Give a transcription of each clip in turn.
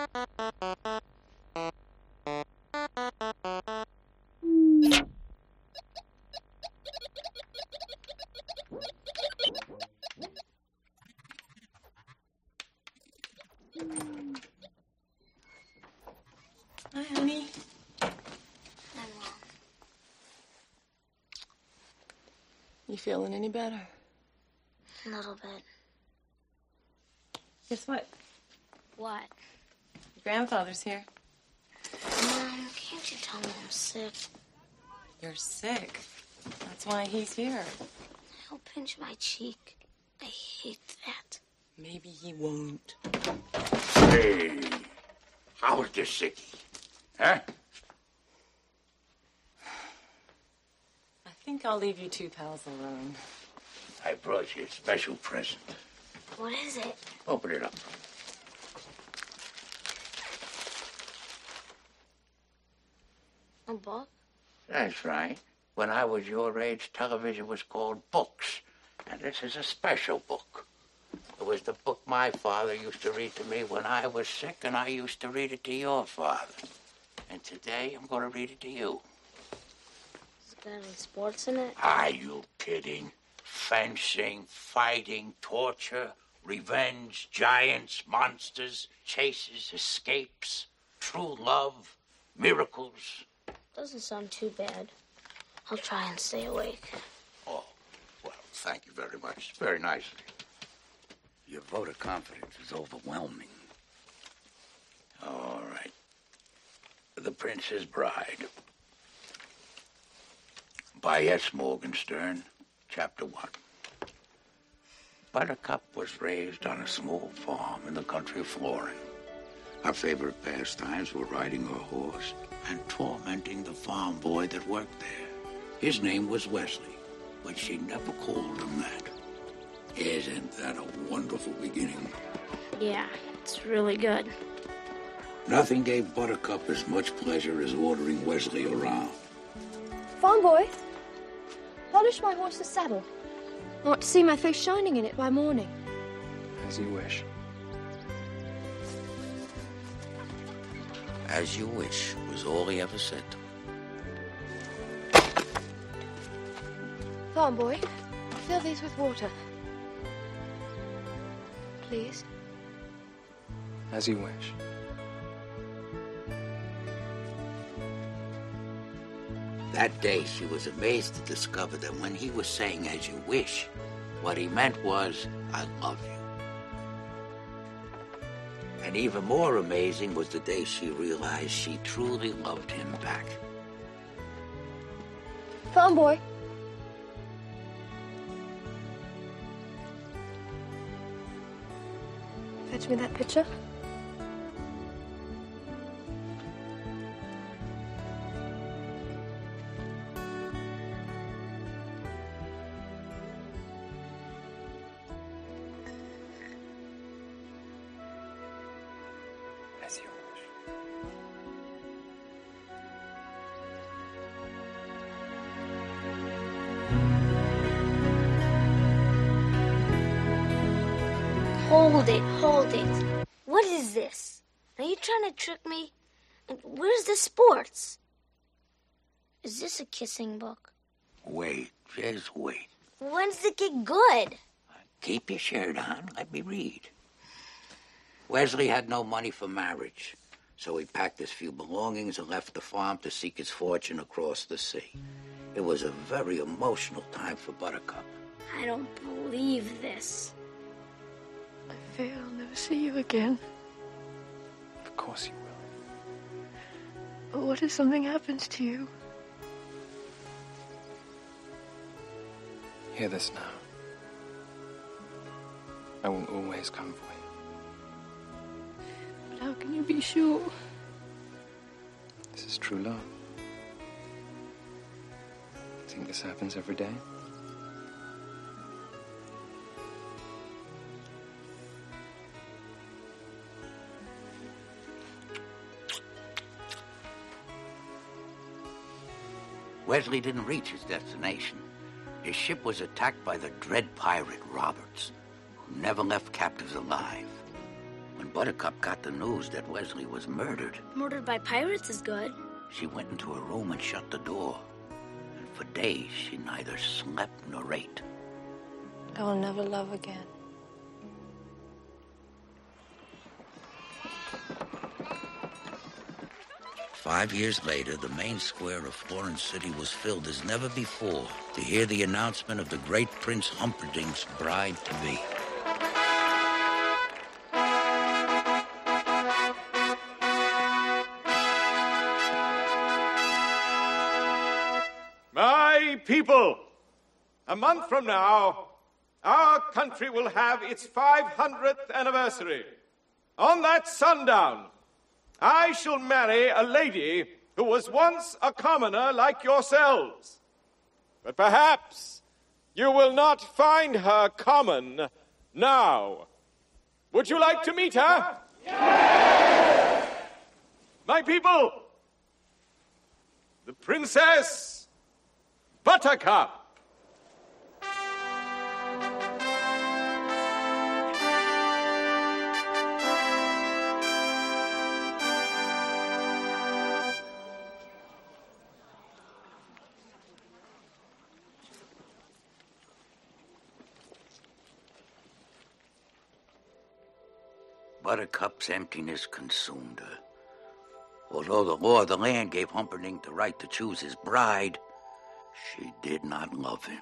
Hi, honey. Hi, Mom. You feeling any better? A little bit. Guess what? What? Your grandfather's here. Mom, can't you tell me I'm sick? You're sick. That's why he's here. He'll pinch my cheek. I hate that. Maybe he won't. Hey, how's the sickie? Huh? I think I'll leave you two pals alone. I brought you a special present. What is it? Open it up. A book? That's right. When I was your age, television was called books. And this is a special book. It was the book my father used to read to me when I was sick, and I used to read it to your father. And today, I'm going to read it to you. Has it got any sports in it? Are you kidding? Fencing, fighting, torture, revenge, giants, monsters, chases, escapes, true love, miracles. Doesn't sound too bad. I'll try and stay awake. Oh, well, thank you very much. Very nice of you. Your vote of confidence is overwhelming. All right. The Prince's Bride. By S. Morgenstern, Chapter 1. Buttercup was raised on a small farm in the country of Florida. Her favorite pastimes were riding her horse and tormenting the farm boy that worked there. His name was Wesley, but she never called him that. Isn't that a wonderful beginning? Yeah, it's really good. Nothing gave Buttercup as much pleasure as ordering Wesley around. Farm boy, polish my horse's saddle. I want to see my face shining in it by morning. As you wish. As you wish was all he ever said to her. Farm boy, fill these with water. Please. As you wish. That day, she was amazed to discover that when he was saying, as you wish, what he meant was, I love you. And even more amazing was the day she realized she truly loved him back. Farm boy. Fetch me that pitcher. As you wish. Hold it. What is this? Are you trying to trick me? And where's the sports? Is this a kissing book? Wait, just wait. When's it get good? Keep your shirt on. Let me read. Wesley had no money for marriage, so he packed his few belongings and left the farm to seek his fortune across the sea. It was a very emotional time for Buttercup. I don't believe this. I fear I'll never see you again. Of course you will. But what if something happens to you? Hear this now. I will always come for you. But how can you be sure? This is true love. Think this happens every day? Wesley didn't reach his destination. His ship was attacked by the dread pirate Roberts, who never left captives alive. When Buttercup got the news that Wesley was murdered. Murdered by pirates is good. She went into her room and shut the door. And for days, she neither slept nor ate. I will never love again. Five years later, the main square of Florence City was filled as never before to hear the announcement of the great Prince Humperdinck's bride-to-be. My people, a month from now, our country will have its 500th anniversary. On that sundown, I shall marry a lady who was once a commoner like yourselves. But perhaps you will not find her common now. Would you like to meet her? Yes! My people, the Princess Buttercup. Buttercup's emptiness consumed her. Although the law of the land gave Humperdinck the right to choose his bride, she did not love him.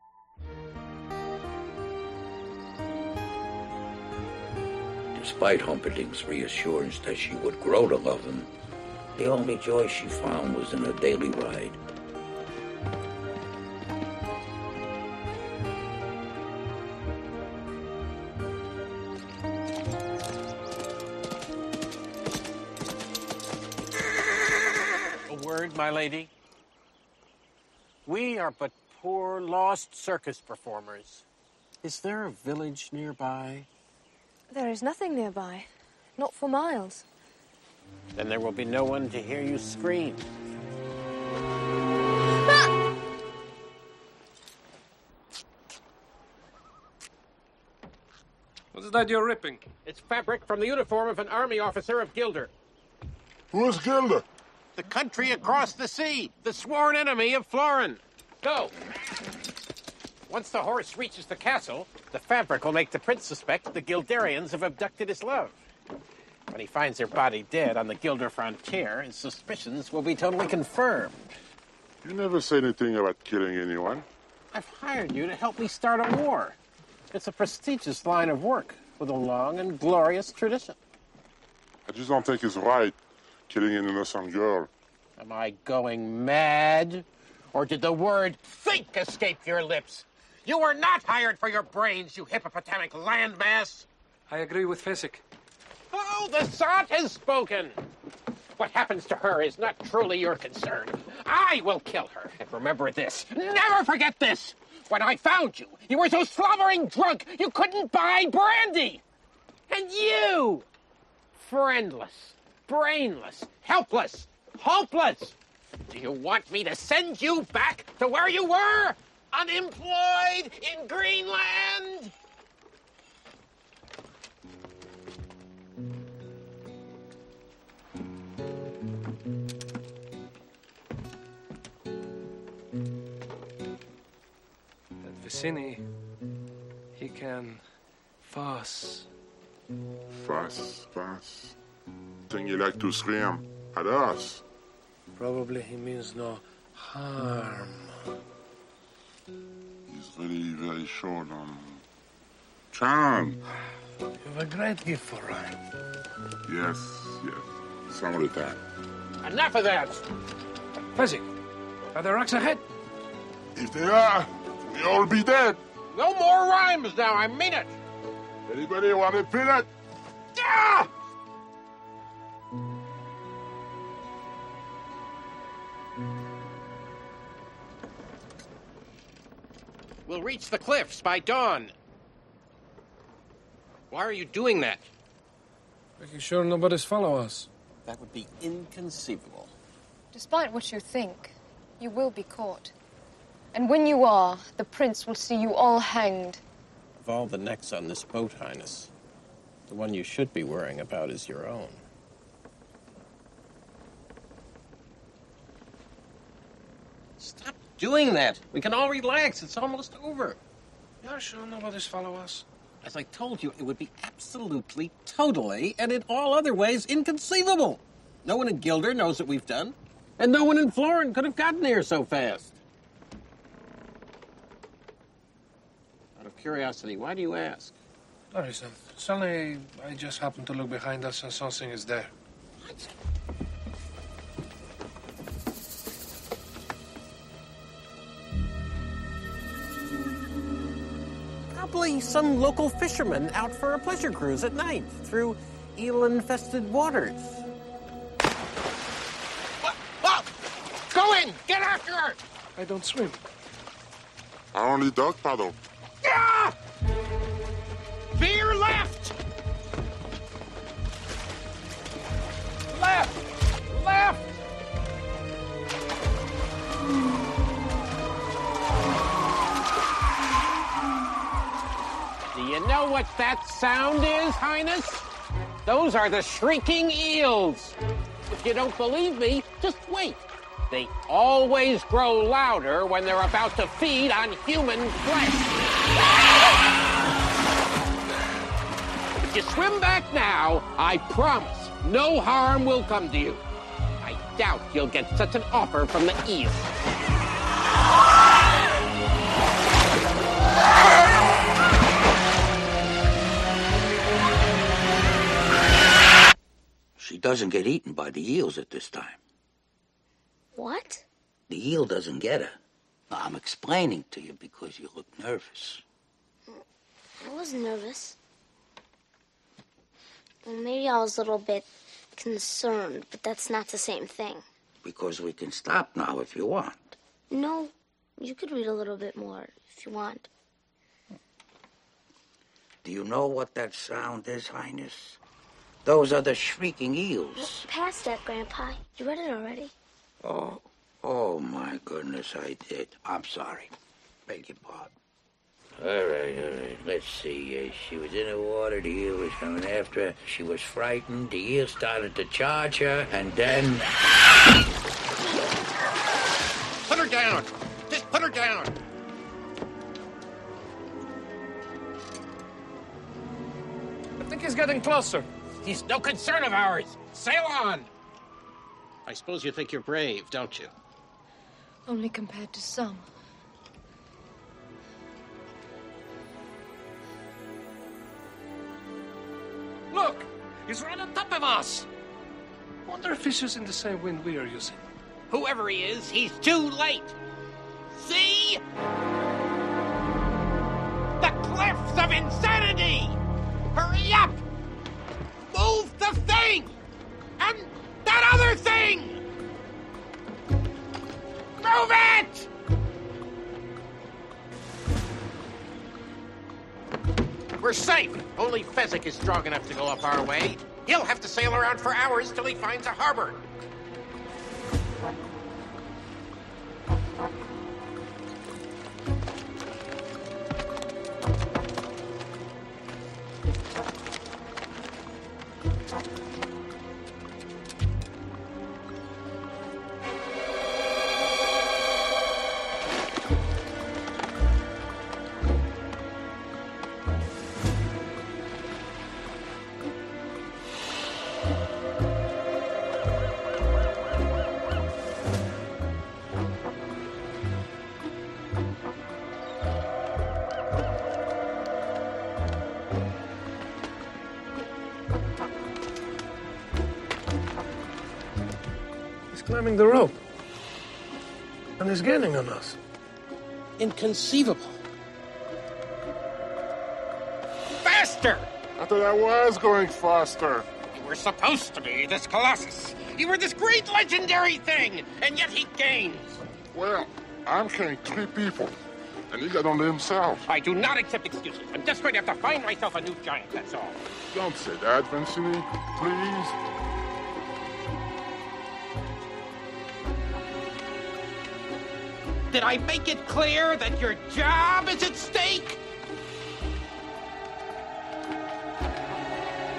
Despite Humperdinck's reassurance that she would grow to love him, the only joy she found was in her daily ride. My lady. We are but poor, lost circus performers. Is there a village nearby? There is nothing nearby. Not for miles. Then there will be no one to hear you scream. Ah! What's that you're ripping? It's fabric from the uniform of an army officer of Gilder. Who's Gilder? The country across the sea, the sworn enemy of Florin. Go! Once the horse reaches the castle, the fabric will make the prince suspect the Gilderians have abducted his love. When he finds her body dead on the Gilder frontier, his suspicions will be totally confirmed. You never say anything about killing anyone. I've hired you to help me start a war. It's a prestigious line of work with a long and glorious tradition. I just don't think it's right, killing an innocent girl. Am I going mad? Or did the word think escape your lips? You were not hired for your brains, you hippopotamic landmass. I agree with Fezzik. Oh, the sot has spoken. What happens to her is not truly your concern. I will kill her. And remember this. Never forget this. When I found you, you were so slobbering drunk you couldn't buy brandy. And you, friendless, brainless, helpless, hopeless. Do you want me to send you back to where you were? Unemployed in Greenland? And Vicini, he can fuss. Fuss. Think you like to scream at us. Probably he means no harm. He's really very short on charm. You have a great gift for rhyme. Yes. Some of the time. Enough of that. Fezzik, are there rocks ahead? If they are, we all be dead. No more rhymes now, I mean it. Anybody want a peanut? Ah! We'll reach the cliffs by dawn. Why are you doing that? Making sure nobody's follow us. That would be inconceivable. Despite what you think, you will be caught. And when you are, the prince will see you all hanged. Of all the necks on this boat, Highness, The one you should be worrying about is your own. Stop doing that. We can all relax. It's almost over. You're sure nobody's follow us? As I told you, it would be absolutely, totally, and in all other ways, inconceivable. No one in Gilder knows what we've done, and no one in Florin could have gotten here so fast. Out of curiosity, why do you ask? There isn't. Suddenly, I just happened to look behind us and something is there. What? Probably some local fisherman out for a pleasure cruise at night through eel-infested waters. What? Go in! Get after her! I don't swim. I only dog paddle. Ah! Veer left! Left! Left! Do you know what that sound is, Highness? Those are the shrieking eels. If you don't believe me, just wait. They always grow louder when they're about to feed on human flesh. If you swim back now, I promise no harm will come to you. I doubt you'll get such an offer from the eel. She doesn't get eaten by the eels at this time. What? The eel doesn't get her. I'm explaining to you because you look nervous. I wasn't nervous. Well, maybe I was a little bit concerned, but that's not the same thing. Because we can stop now if you want. No, you could read a little bit more if you want. Do you know what that sound is, Highness? Those are the shrieking eels. Past that, Grandpa. You read it already. Oh, my goodness, I did. I'm sorry. Beg your pardon. All right. Let's see. She was in the water. The eel was coming after her. She was frightened. The eel started to charge her, and then... Put her down. Just put her down. I think he's getting closer. He's no concern of ours. Sail on. I suppose you think you're brave, don't you? Only compared to some. Look! He's right on top of us! Wonder if he's using the same wind we are using. Whoever he is, he's too late. See? The cliffs of insanity! Hurry up! Move the thing! And that other thing! Move it! We're safe. Only Fezzik is strong enough to go up our way. He'll have to sail around for hours till he finds a harbor. Climbing the rope. And he's gaining on us. Inconceivable. Faster! I thought I was going faster. You were supposed to be this Colossus. You were this great legendary thing, and yet he gains. Well, I'm carrying 3 people, and he got only himself. I do not accept excuses. I'm just going to have to find myself a new giant, that's all. Don't say that, Vincini, please. Did I make it clear that your job is at stake?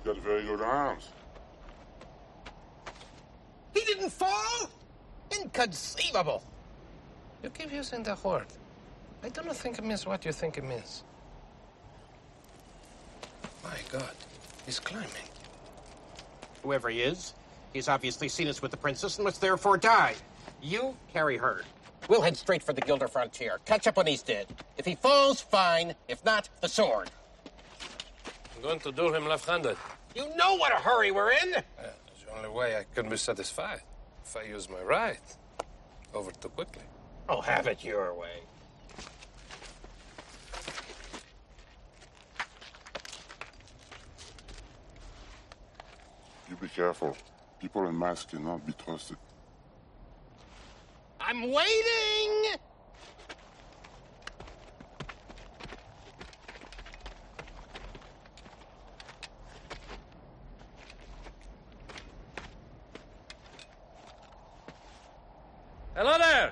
got very good arms. He didn't fall? Inconceivable. You keep using the word. I don't think it means what you think it means. My God, he's climbing. Whoever he is, he's obviously seen us with the princess and must therefore die. You carry her. We'll head straight for the Gilder frontier. Catch up when he's dead. If he falls, fine. If not, the sword. I'm going to duel him left-handed. You know what a hurry we're in. It's the only way I can be satisfied. If I use my right, over too quickly. Oh, have it your way. You be careful. People in masks cannot be trusted. I'm waiting! Hello there!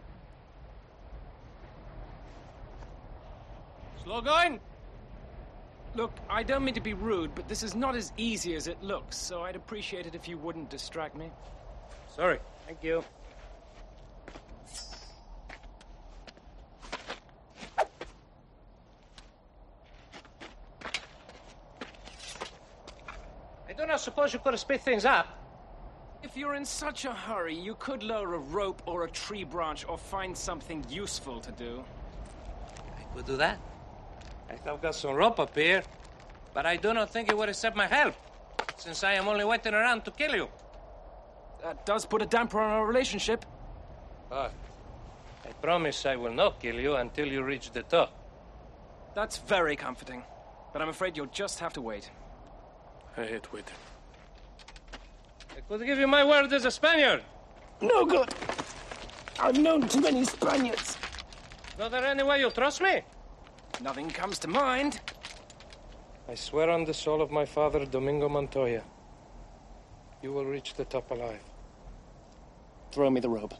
Slow going? Look, I don't mean to be rude, but this is not as easy as it looks, so I'd appreciate it if you wouldn't distract me. Sorry. Thank you. I do not suppose you could have sped things up. If you're in such a hurry, you could lower a rope or a tree branch or find something useful to do. I could do that. I've got some rope up here, but I do not think it would accept my help, since I am only waiting around to kill you. That does put a damper on our relationship. But I promise I will not kill you until you reach the top. That's very comforting, but I'm afraid you'll just have to wait. I hate waiting. I could give you my word as a Spaniard. No good. I've known too many Spaniards. Is there any way you'll trust me? Nothing comes to mind. I swear on the soul of my father, Domingo Montoya, you will reach the top alive. Throw me the rope.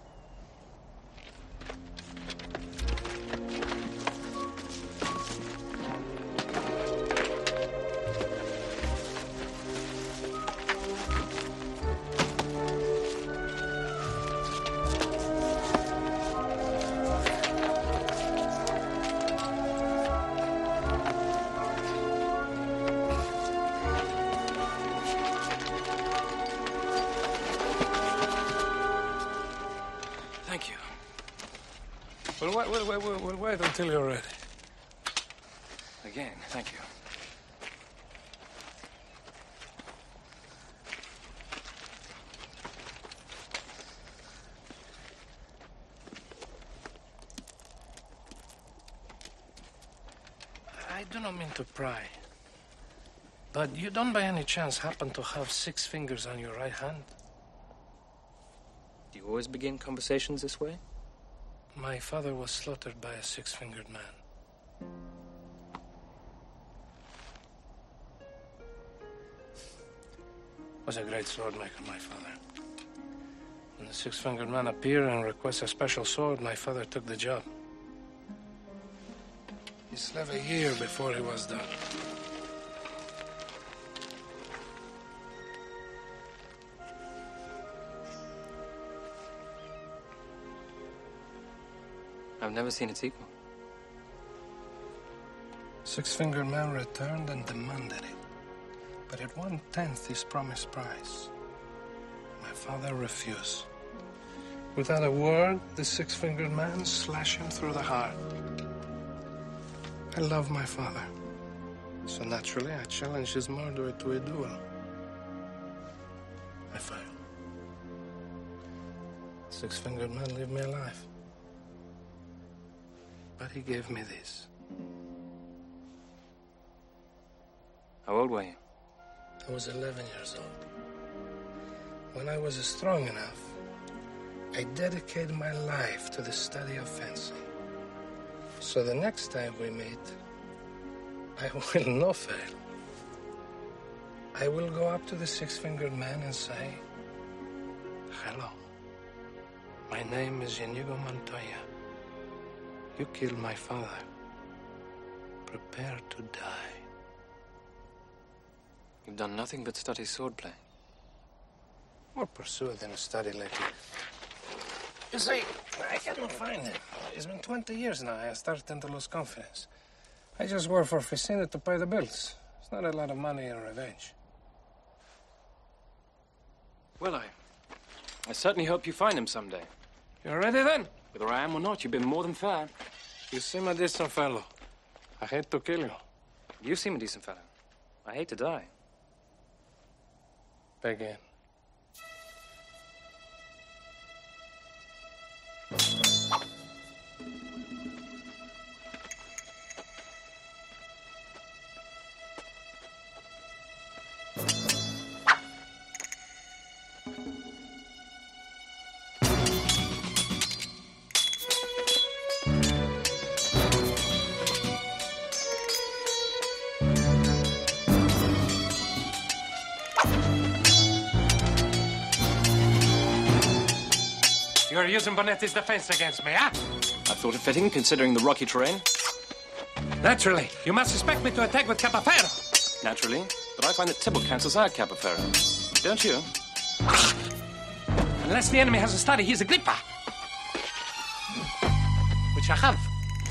Thank you. Well, wait until you're ready. Again, thank you. I do not mean to pry, but you don't by any chance happen to have 6 fingers on your right hand? Do you always begin conversations this way? My father was slaughtered by a 6-fingered man. Was a great sword maker, my father. When the 6-fingered man appeared and requested a special sword, my father took the job. He slept a year before he was done. I've never seen its equal. 6-fingered man returned and demanded it, but at 1/10 his promised price. My father refused. Without a word, the 6-fingered man slashed him through the heart. I love my father, so naturally I challenged his murderer to a duel. I failed. 6-fingered man lived me alive. But he gave me this. How old were you? I was 11 years old. When I was strong enough, I dedicated my life to the study of fencing. So the next time we meet, I will not fail. I will go up to the 6-fingered man and say, "Hello, my name is Inigo Montoya. You killed my father. Prepare to die." You've done nothing but study swordplay. More pursuit than a study lately. You see, I cannot find it. It's been 20 years now. I started to lose confidence. I just work for Ficina to pay the bills. It's not a lot of money or revenge. Well, I certainly hope you find him someday. You ready then? Whether I am or not, you've been more than fair. You seem a decent fellow. I hate to kill you. You seem a decent fellow. I hate to die. Begin. You're using Bonetti's defense against me, huh? I thought it fitting, considering the rocky terrain. Naturally. You must expect me to attack with Capafero. Naturally. But I find that Tybalt cancels out Capafero. Don't you? Unless the enemy has a study, he's a Grippa. Which I have.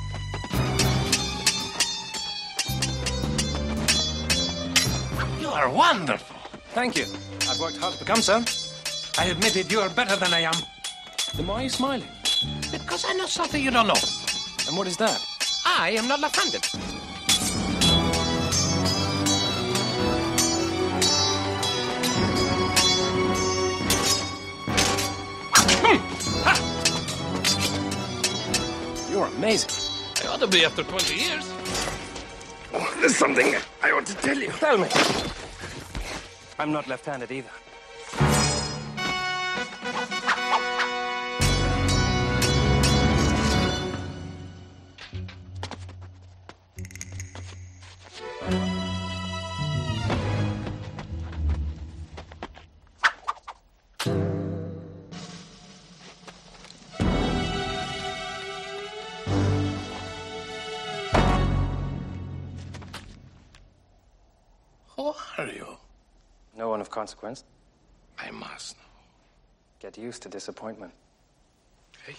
You are wonderful. Thank you. I've worked hard to become so. I admitted you are better than I am. Then why are you smiling? Because I know something you don't know. And what is that? I am not left-handed. You're amazing. I ought to be after 20 years. Oh, there's something I ought to tell you. Tell me. I'm not left-handed either. Who are you? No one of consequence. I must know. Get used to disappointment. Hey.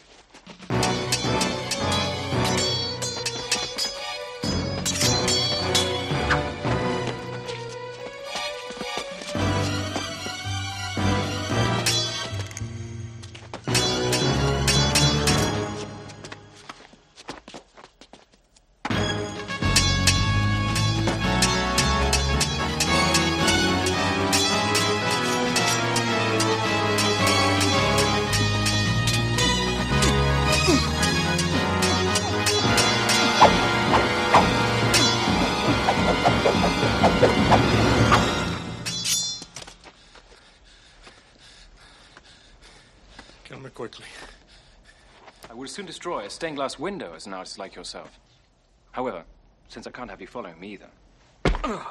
Kill me quickly. I would soon destroy a stained glass window as an artist like yourself. However, since I can't have you following me either.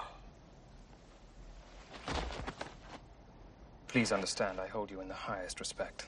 Please understand, I hold you in the highest respect.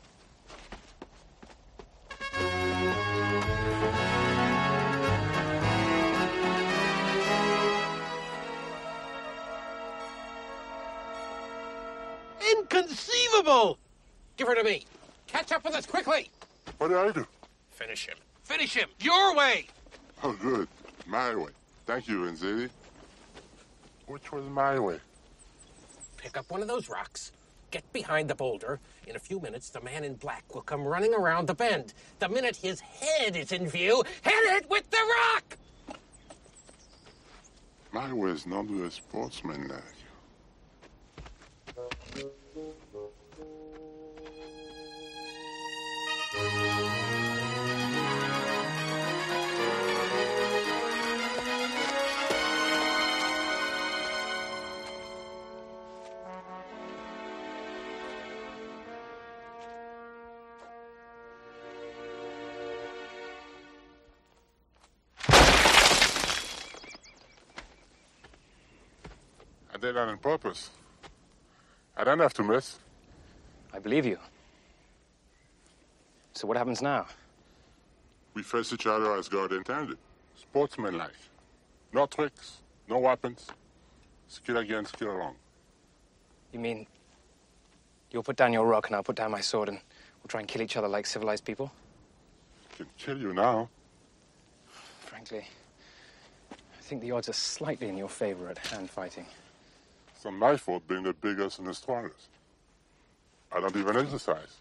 Inconceivable! Give her to me. Catch up with us quickly. What did I do? Finish him. Finish him. Your way. Oh, good. My way. Thank you, Enzidi. Which was my way? Pick up one of those rocks. Get behind the boulder. In a few minutes, the man in black will come running around the bend. The minute his head is in view, hit it with the rock! My way is not with a sportsman like you. I did that on purpose. I don't have to miss. I believe you. So what happens now? We face each other as God intended. Sportsmanlike. No tricks, no weapons. Skill against skill alone. You mean you'll put down your rock and I'll put down my sword and we'll try and kill each other like civilized people? I can kill you now. Frankly, I think the odds are slightly in your favor at hand fighting. It's not my fault being the biggest and the strongest. I don't even exercise.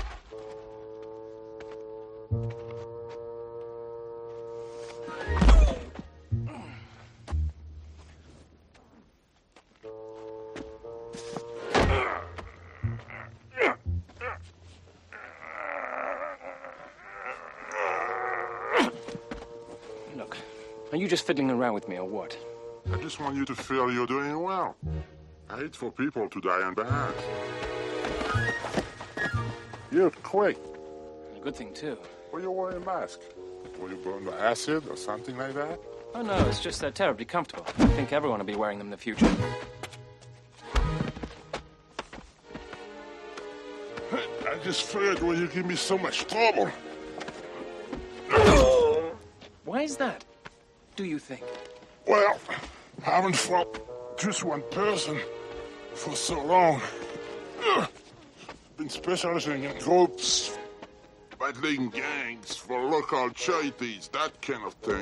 Look, are you just fiddling around with me or what? I just want you to feel you're doing well. I hate for people to die unbalanced. You're quick. A good thing, too. Why you wearing a mask? Were you burned by acid or something like that? Oh, no, it's just they're terribly comfortable. I think everyone will be wearing them in the future. I just feared when you give me so much trouble. Why is that, do you think? Well, I haven't fought just one person for so long. Been specializing in groups, battling gangs for local charities, that kind of thing.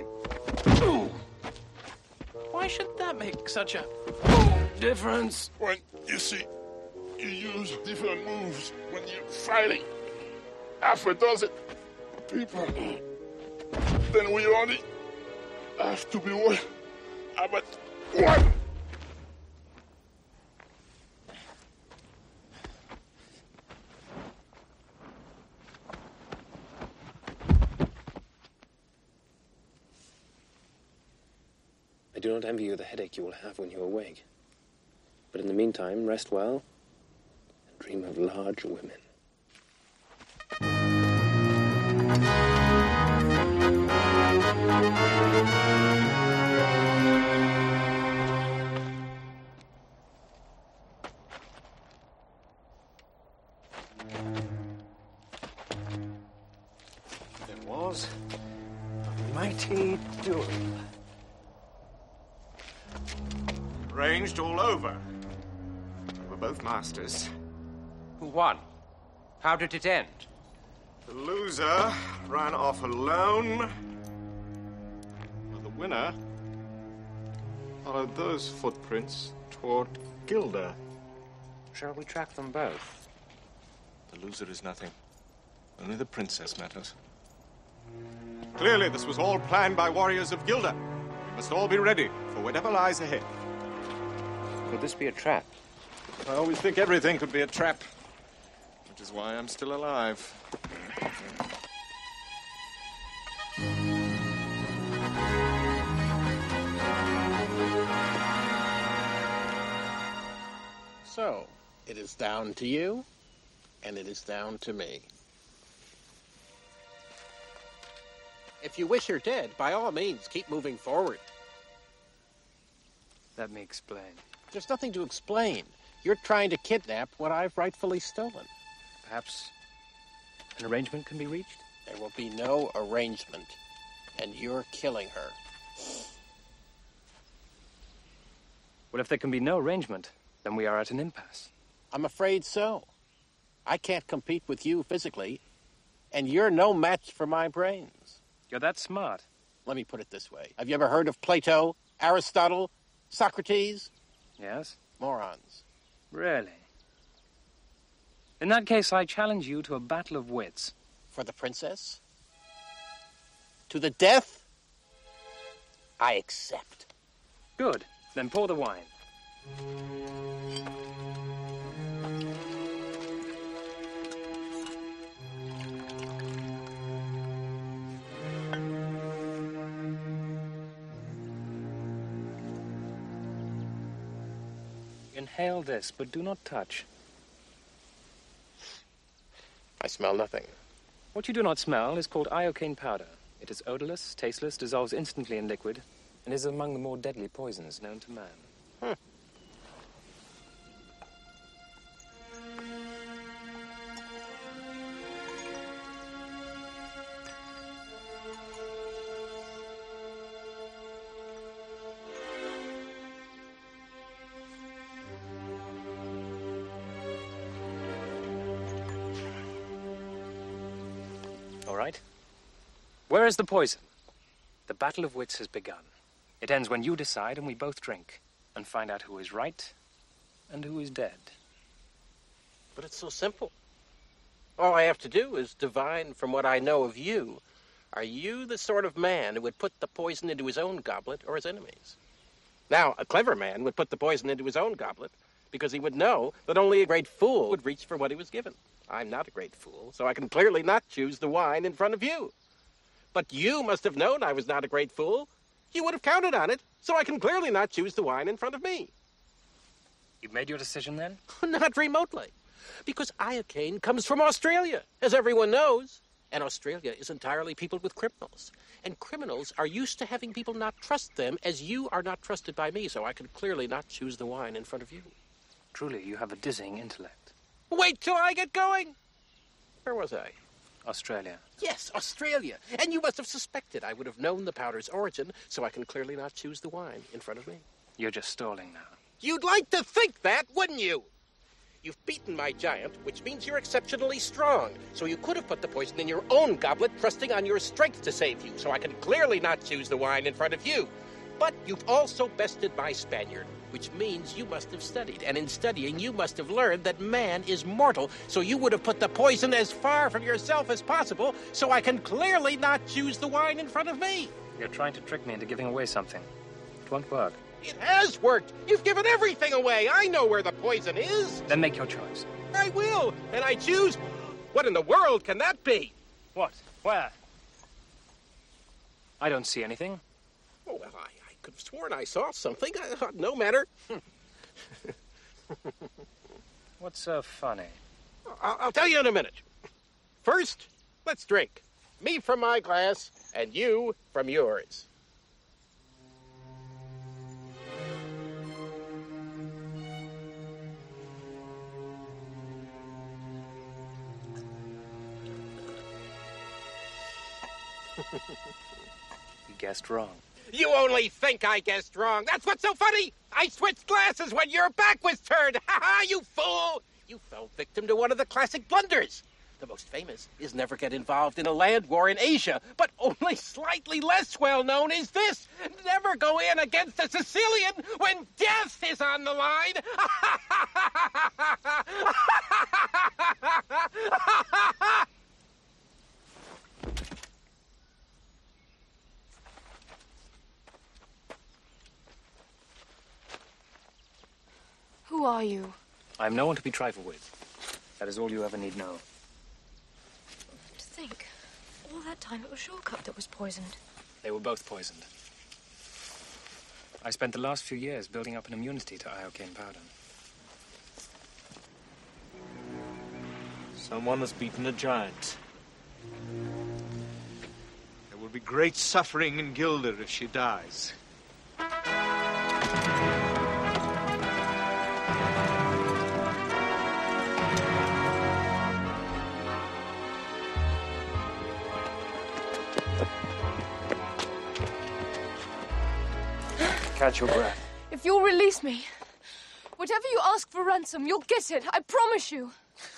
Why should that make such a difference? When, you see, you use different moves when you're fighting. Half a dozen people. Then we only have to be one. But one. I do not envy you the headache you will have when you awake. But in the meantime, rest well and dream of large women. There was a mighty duel. Ranged all over. We were both masters. Who won? How did it end? The loser ran off alone. While the winner followed those footprints toward Gilda. Shall we track them both? The loser is nothing. Only the princess matters. Clearly, this was all planned by warriors of Gilda. We must all be ready for whatever lies ahead. Could this be a trap? I always think everything could be a trap. Which is why I'm still alive. So, it is down to you, and it is down to me. If you wish her dead, by all means, keep moving forward. Let me explain. There's nothing to explain. You're trying to kidnap what I've rightfully stolen. Perhaps an arrangement can be reached? There will be no arrangement, and you're killing her. Well, if there can be no arrangement, then we are at an impasse. I'm afraid so. I can't compete with you physically, and you're no match for my brains. You're that smart. Let me put it this way. Have you ever heard of Plato, Aristotle, Socrates? Yes? Morons. Really? In that case, I challenge you to a battle of wits. For the princess? To the death? I accept. Good. Then pour the wine. Inhale this, but do not touch. I smell nothing. What you do not smell is called iocane powder. It is odorless, tasteless, dissolves instantly in liquid, and is among the more deadly poisons known to man. Where is the poison? The battle of wits has begun. It ends when you decide and we both drink and find out who is right and who is dead. But it's so simple. All I have to do is divine from what I know of you. Are you the sort of man who would put the poison into his own goblet or his enemy's? Now, a clever man would put the poison into his own goblet because he would know that only a great fool would reach for what he was given. I'm not a great fool, so I can clearly not choose the wine in front of you. But you must have known I was not a great fool. You would have counted on it, so I can clearly not choose the wine in front of me. You've made your decision then? Not remotely. Because iocane comes from Australia, as everyone knows. And Australia is entirely peopled with criminals. And criminals are used to having people not trust them, as you are not trusted by me, so I can clearly not choose the wine in front of you. Truly, you have a dizzying intellect. Wait till I get going. Where was I? Australia. Yes, Australia. And you must have suspected I would have known the powder's origin, so I can clearly not choose the wine in front of me. You're just stalling now. You'd like to think that, wouldn't you? You've beaten my giant, which means you're exceptionally strong. So you could have put the poison in your own goblet, trusting on your strength to save you, so I can clearly not choose the wine in front of you. But you've also bested my Spaniard, which means you must have studied. And in studying, you must have learned that man is mortal, so you would have put the poison as far from yourself as possible, so I can clearly not choose the wine in front of me. You're trying to trick me into giving away something. It won't work. It has worked. You've given everything away. I know where the poison is. Then make your choice. I will. And I choose... What in the world can that be? What? Where? I don't see anything. Oh, well, I could have sworn I saw something. No matter. What's so funny? I'll tell you in a minute. First, let's drink. Me from my glass, and you from yours. You guessed wrong. You only think I guessed wrong. That's what's so funny. I switched glasses when your back was turned. Ha ha, you fool. You fell victim to one of the classic blunders. The most famous is never get involved in a land war in Asia, but only slightly less well known is this. Never go in against a Sicilian when death is on the line. Who are you? I'm no one to be trifled with. That is all you ever need know. To think, all that time it was Shortcut that was poisoned. They were both poisoned. I spent the last few years building up an immunity to iocane powder. Someone has beaten a giant. There will be great suffering in Gilder if she dies. Catch your breath. If you'll release me, whatever you ask for ransom, you'll get it. I promise you.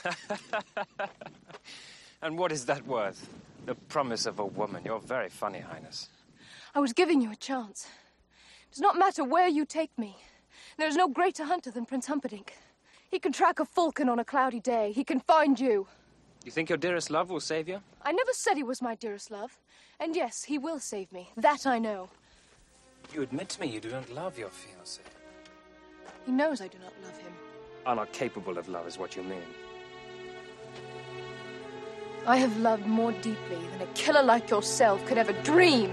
And what is that worth? The promise of a woman. You're very funny, Highness. I was giving you a chance. It does not matter where you take me. There is no greater hunter than Prince Humperdinck. He can track a falcon on a cloudy day. He can find you. You think your dearest love will save you? I never said he was my dearest love. And yes, he will save me. That I know. You admit to me you do not love your fiancé. He knows I do not love him. Are not capable of love is what you mean. I have loved more deeply than a killer like yourself could ever dream.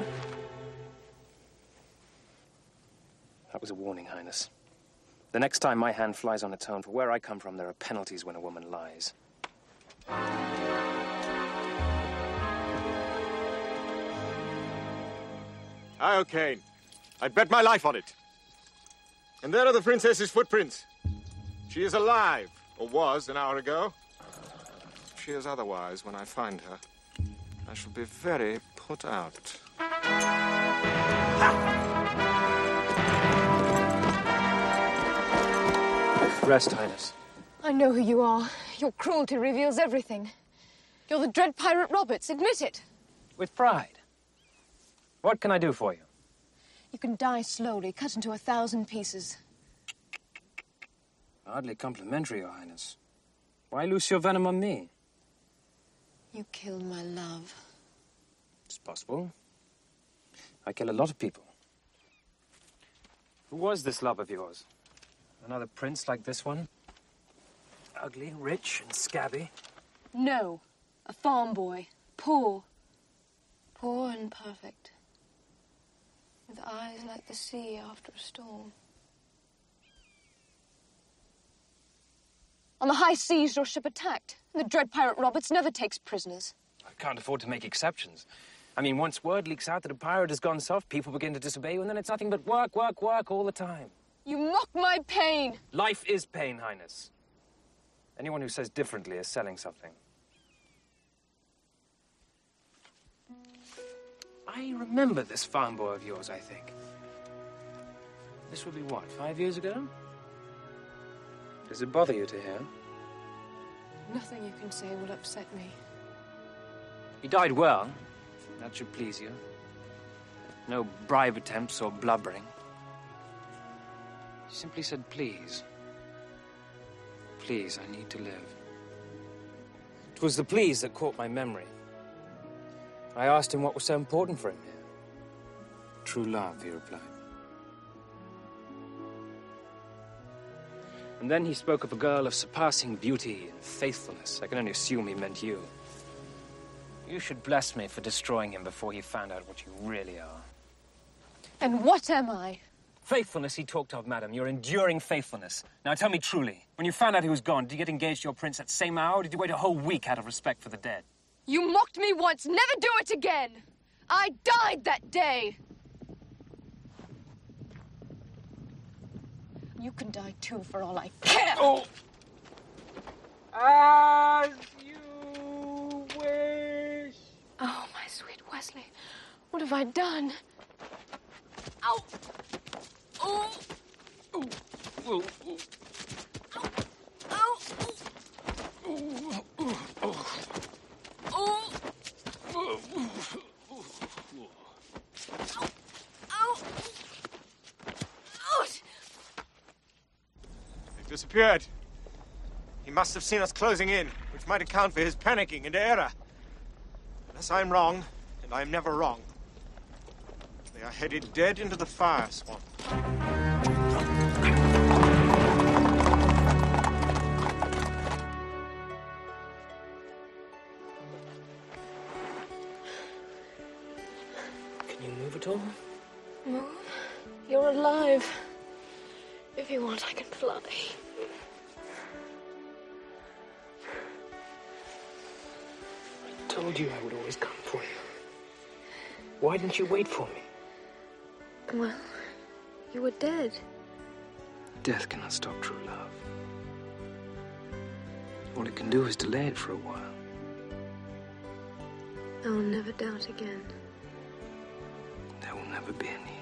That was a warning, Highness. The next time my hand flies on its own, for where I come from, there are penalties when a woman lies. Iocane. I'd bet my life on it. And there are the princess's footprints. She is alive, or was an hour ago. If she is otherwise when I find her, I shall be very put out. Rest, Highness. I know who you are. Your cruelty reveals everything. You're the dread pirate Roberts. Admit it. With pride. What can I do for you? You can die slowly, cut into 1,000 pieces. Hardly complimentary, Your Highness. Why loose your venom on me? You killed my love. It's possible. I kill a lot of people. Who was this love of yours? Another prince like this one? Ugly, rich, and scabby? No. A farm boy. Poor. Poor and perfect. With eyes like the sea after a storm. On the high seas, your ship attacked. The dread pirate Roberts never takes prisoners. I can't afford to make exceptions. I mean, once word leaks out that a pirate has gone soft, people begin to disobey you, and then it's nothing but work, work, work all the time. You mock my pain. Life is pain, Highness. Anyone who says differently is selling something. I remember this farm boy of yours, I think. This would be what, 5 years ago? Does it bother you to hear? Nothing you can say will upset me. He died well. That should please you. No bribe attempts or blubbering. He simply said, please. Please, I need to live. It was the please that caught my memory. I asked him what was so important for him here. True love, he replied. And then he spoke of a girl of surpassing beauty and faithfulness. I can only assume he meant you. You should bless me for destroying him before he found out what you really are. And what am I? Faithfulness he talked of, madam. Your enduring faithfulness. Now tell me truly, when you found out he was gone, did you get engaged to your prince that same hour, or did you wait a whole week out of respect for the dead? You mocked me once, never do it again! I died that day! You can die too, for all I care! Oh! As you wish! Oh, my sweet Wesley, what have I done? Ow! Oh! Oh! Oh! Oh! Ow! Oh! Oh! Oh! They've disappeared. He must have seen us closing in, which might account for his panicking and error. Unless I'm wrong, and I'm never wrong. They are headed dead into the fire swamp. Can you move at all? Move? You're alive. If you want, I can fly. I told you I would always come for you. Why didn't you wait for me? Well, you were dead. Death cannot stop true love. All it can do is delay it for a while. I will never doubt again. There will never be a need.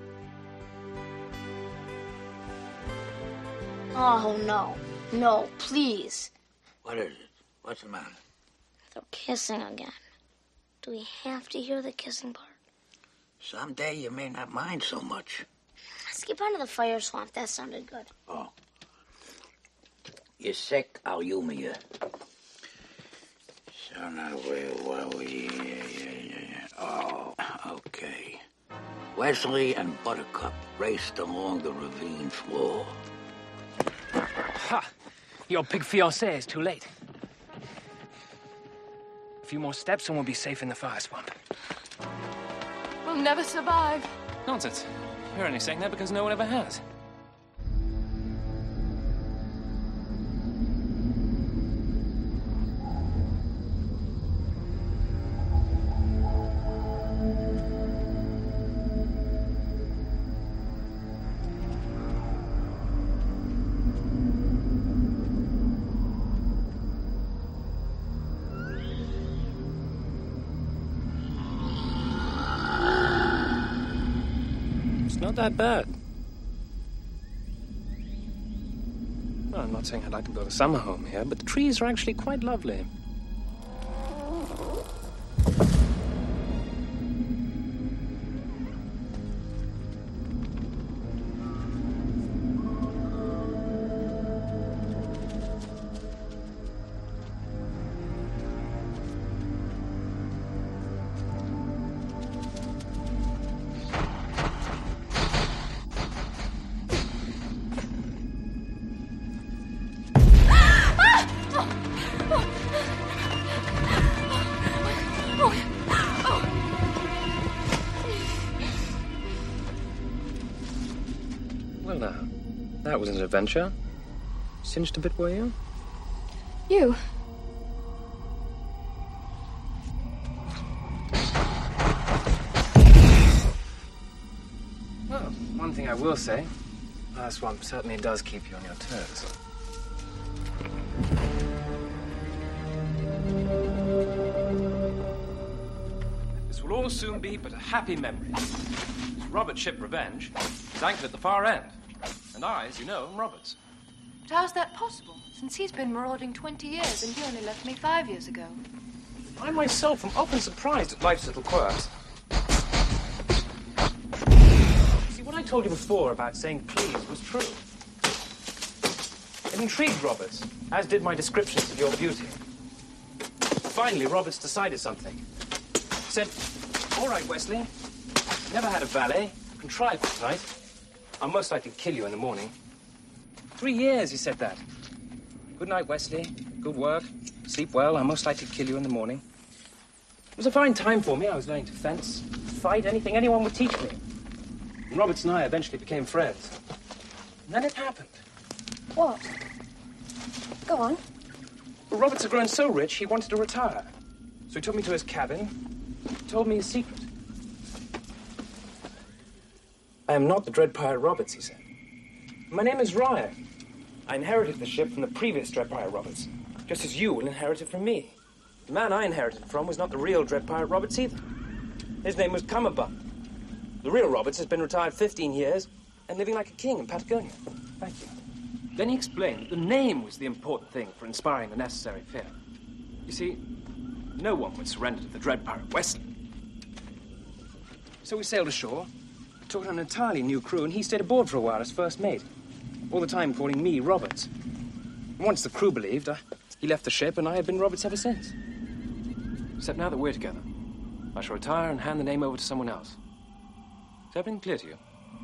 Oh, no. No, please. What is it? What's the matter? They're kissing again. Do we have to hear the kissing part? Someday you may not mind so much. Skip onto the fire swamp. That sounded good. Oh. You're sick? I'll humor you. So now where were we? Yeah. Oh, okay. Wesley and Buttercup raced along the ravine floor. Ha! Your big fiancé is too late. A few more steps and we'll be safe in the fire swamp. We'll never survive. Nonsense. You're only saying that because no one ever has. Not that bad. Well, I'm not saying I'd like to build a summer home here, but the trees are actually quite lovely. Well, now, that was an adventure. Singed a bit, were you? You? Well, one thing I will say, last one certainly does keep you on your toes. This will all soon be but a happy memory. Robert's ship Revenge is anchored at the far end. And I, as you know, am Robert's. But how's that possible, since he's been marauding 20 years and you only left me 5 years ago? I myself am often surprised at life's little quirks. See, what I told you before about saying please was true. It intrigued Roberts, as did my descriptions of your beauty. Finally, Roberts decided something. He said, all right, Wesley, never had a valet, contrived it, right? I'll most likely kill you in the morning. 3 years, he said that. Good night, Wesley. Good work. Sleep well. I'll most likely kill you in the morning. It was a fine time for me. I was learning to fence, fight, anything anyone would teach me. And Roberts and I eventually became friends. And then it happened. What? Go on. Well, Roberts had grown so rich, he wanted to retire. So he took me to his cabin, told me his secret. I am not the Dread Pirate Roberts, he said. My name is Ryan. I inherited the ship from the previous Dread Pirate Roberts, just as you will inherit it from me. The man I inherited it from was not the real Dread Pirate Roberts either. His name was Cummerbund. The real Roberts has been retired 15 years and living like a king in Patagonia. Thank you. Then he explained that the name was the important thing for inspiring the necessary fear. You see, no one would surrender to the Dread Pirate Wesley. So we sailed ashore, took on an entirely new crew, and he stayed aboard for a while as first mate. All the time calling me Roberts. And once the crew believed, he left the ship, and I have been Roberts ever since. Except now that we're together, I shall retire and hand the name over to someone else. Is everything clear to you?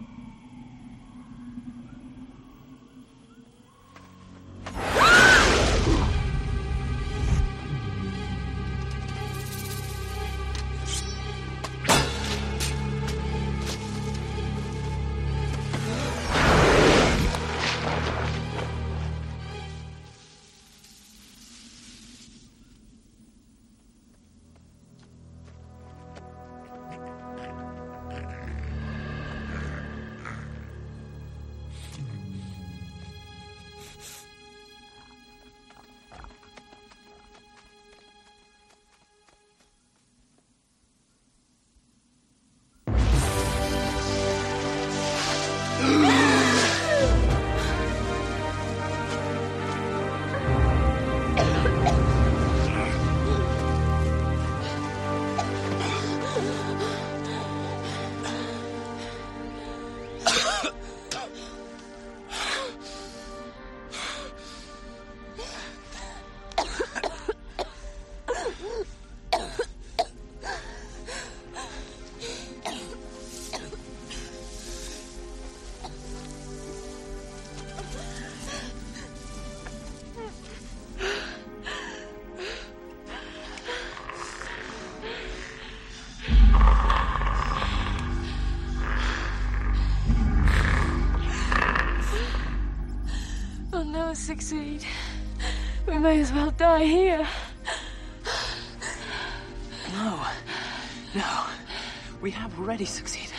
Succeed. We may as well die here. No. No. We have already succeeded.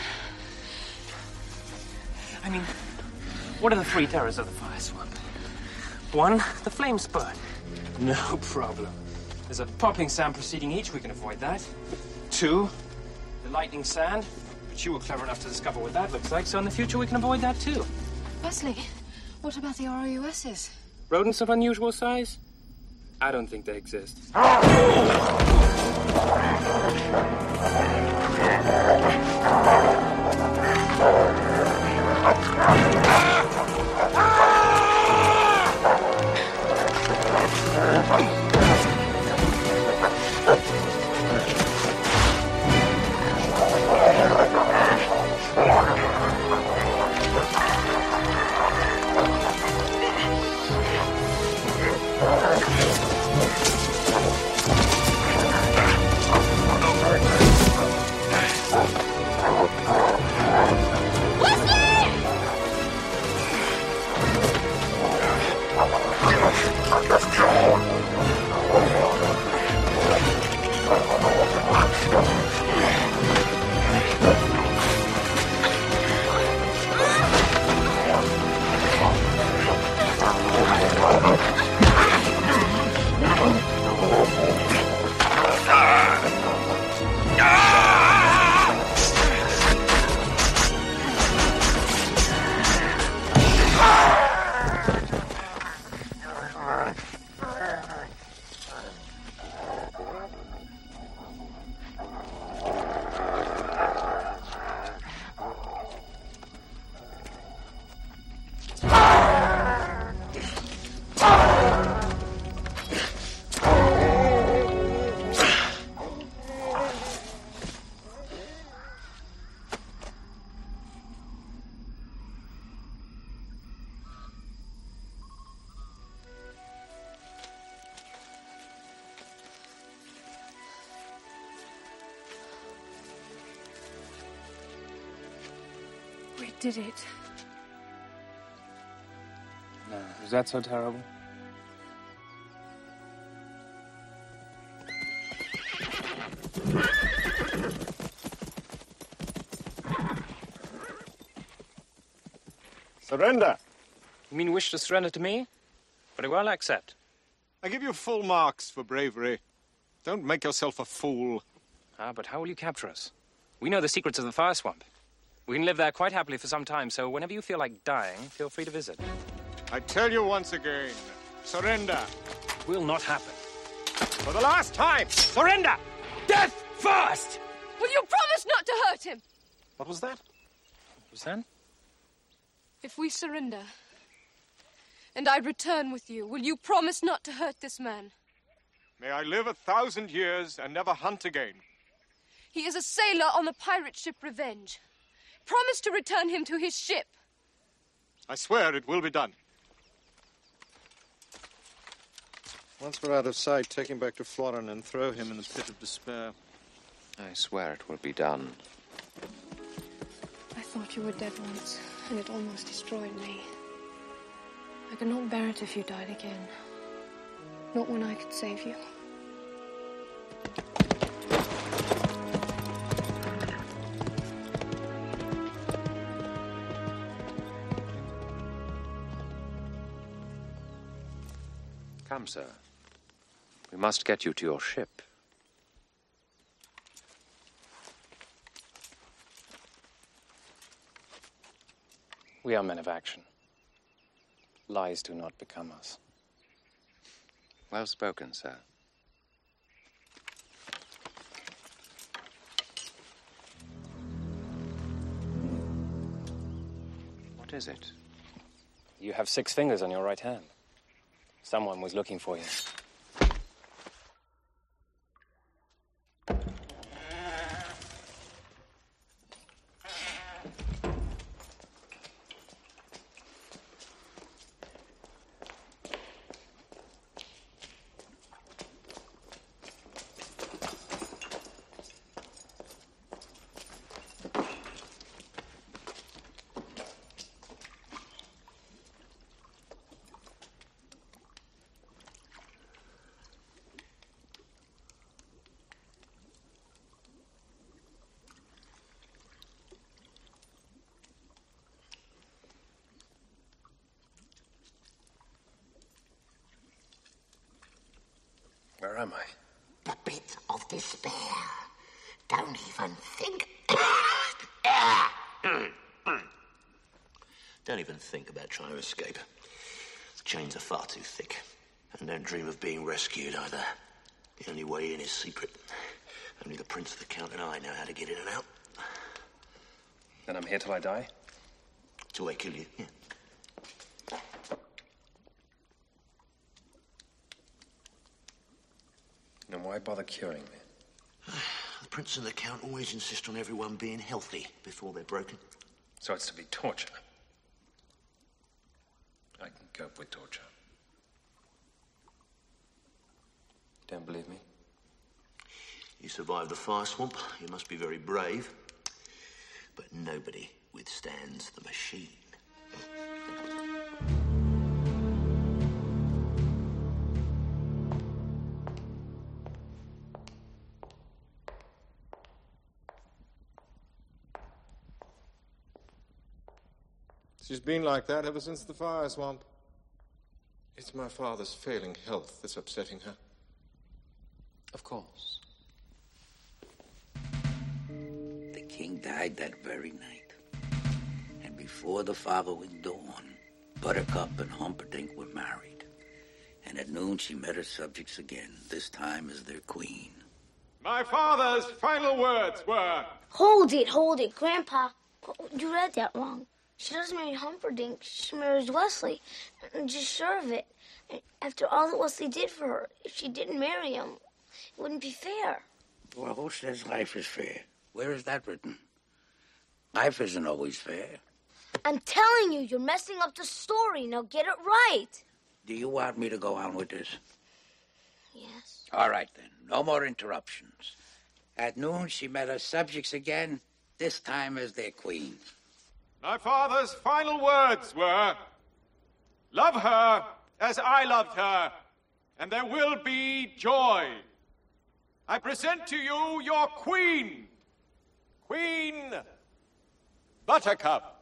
I mean, what are the 3 terrors of the fire swamp? 1, the flame spurt. No problem. There's a popping sound preceding each. We can avoid that. 2, the lightning sand. But you were clever enough to discover what that looks like, so in the future we can avoid that too. Wesley, what about the ROUSs? Rodents of unusual size? I don't think they exist. did it. No, is that so terrible? Surrender. You mean wish to surrender to me? Very well, I accept. I give you full marks for bravery. Don't make yourself a fool. Ah, but how will you capture us? We know the secrets of the fire swamp. We can live there quite happily for some time, so whenever you feel like dying, feel free to visit. I tell you once again, surrender. Will not happen. For the last time, surrender! Death first! Will you promise not to hurt him? What was that? What was that? If we surrender, and I return with you, will you promise not to hurt this man? May I live 1,000 years and never hunt again. He is a sailor on the pirate ship Revenge. Promise to return him to his ship. I swear it will be done. Once we're out of sight, take him back to Florin and throw him in the pit of despair. I swear it will be done. I thought you were dead once, and it almost destroyed me. I could not bear it if you died again. Not when I could save you. Come, sir. We must get you to your ship. We are men of action. Lies do not become us. Well spoken, sir. What is it? You have 6 fingers on your right hand. Someone was looking for you. Where am I? The pit of despair. Don't even think. Don't even think about trying to escape. The chains are far too thick. And don't dream of being rescued either. The only way in is secret. Only the Prince, the Count, and I know how to get in and out. Then I'm here till I die? Till they kill you, yeah. And why bother curing me? The Prince and the Count always insist on everyone being healthy before they're broken. So it's to be torture. I can cope with torture. Don't believe me? You survived the fire swamp. You must be very brave. But nobody withstands the machine. She's been like that ever since the fire swamp. It's my father's failing health that's upsetting her. Of course. The king died that very night. And before the following dawn, Buttercup and Humperdinck were married. And at noon she met her subjects again, this time as their queen. My father's final words were... Hold it, Grandpa. You read that wrong. She doesn't marry Humperdinck. She marries Wesley. I'm just sure of it. After all that Wesley did for her, if she didn't marry him, it wouldn't be fair. Well, who says life is fair? Where is that written? Life isn't always fair. I'm telling you, you're messing up the story. Now get it right. Do you want me to go on with this? Yes. All right, then. No more interruptions. At noon, she met her subjects again, this time as their queen. My father's final words were, "Love her as I loved her, and there will be joy." I present to you your queen, Queen Buttercup.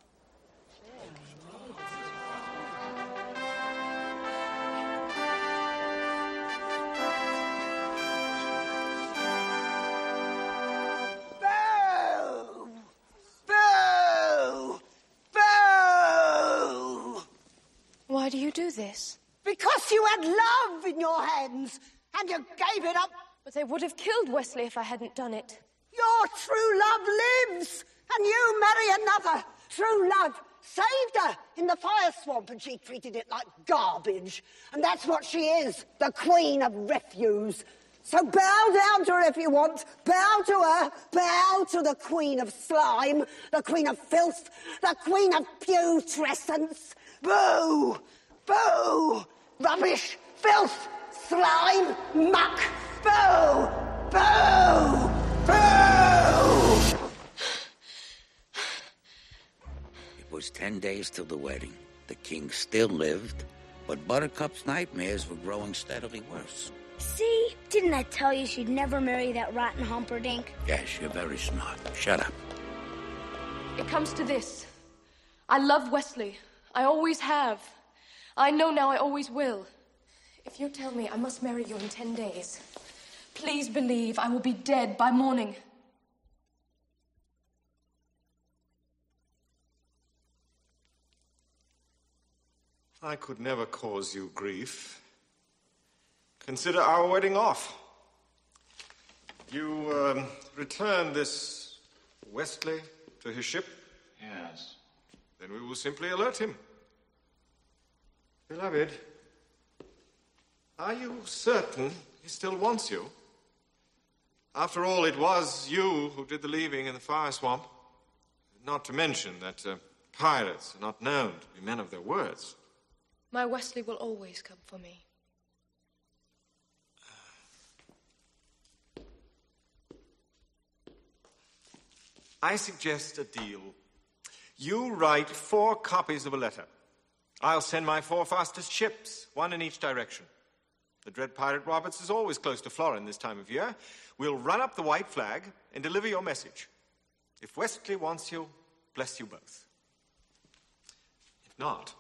Why do you do this? Because you had love in your hands, and you gave it up. But they would have killed Wesley if I hadn't done it. Your true love lives, and you marry another. True love saved her in the fire swamp, and she treated it like garbage. And that's what she is, the queen of refuse. So bow down to her if you want. Bow to her. Bow to the queen of slime, the queen of filth, the queen of putrescence. Boo! Boo! Rubbish! Filth! Slime! Muck! Boo! Boo! Boo! It was 10 days till the wedding. The king still lived, but Buttercup's nightmares were growing steadily worse. See? Didn't I tell you she'd never marry that rotten Humperdinck? Yes, you're very smart. Shut up. It comes to this. I love Wesley. I always have. I know now I always will. If you tell me I must marry you in 10 days, please believe I will be dead by morning. I could never cause you grief. Consider our wedding off. You return this Wesley to his ship? Yes. Then we will simply alert him. Beloved, are you certain he still wants you? After all, it was you who did the leaving in the fire swamp. Not to mention that pirates are not known to be men of their words. My Wesley will always come for me. I suggest a deal. You write 4 copies of a letter. I'll send my 4 fastest ships, 1 in each direction. The dread pirate Roberts is always close to Florin this time of year. We'll run up the white flag and deliver your message. If Wesley wants you, bless you both. If not,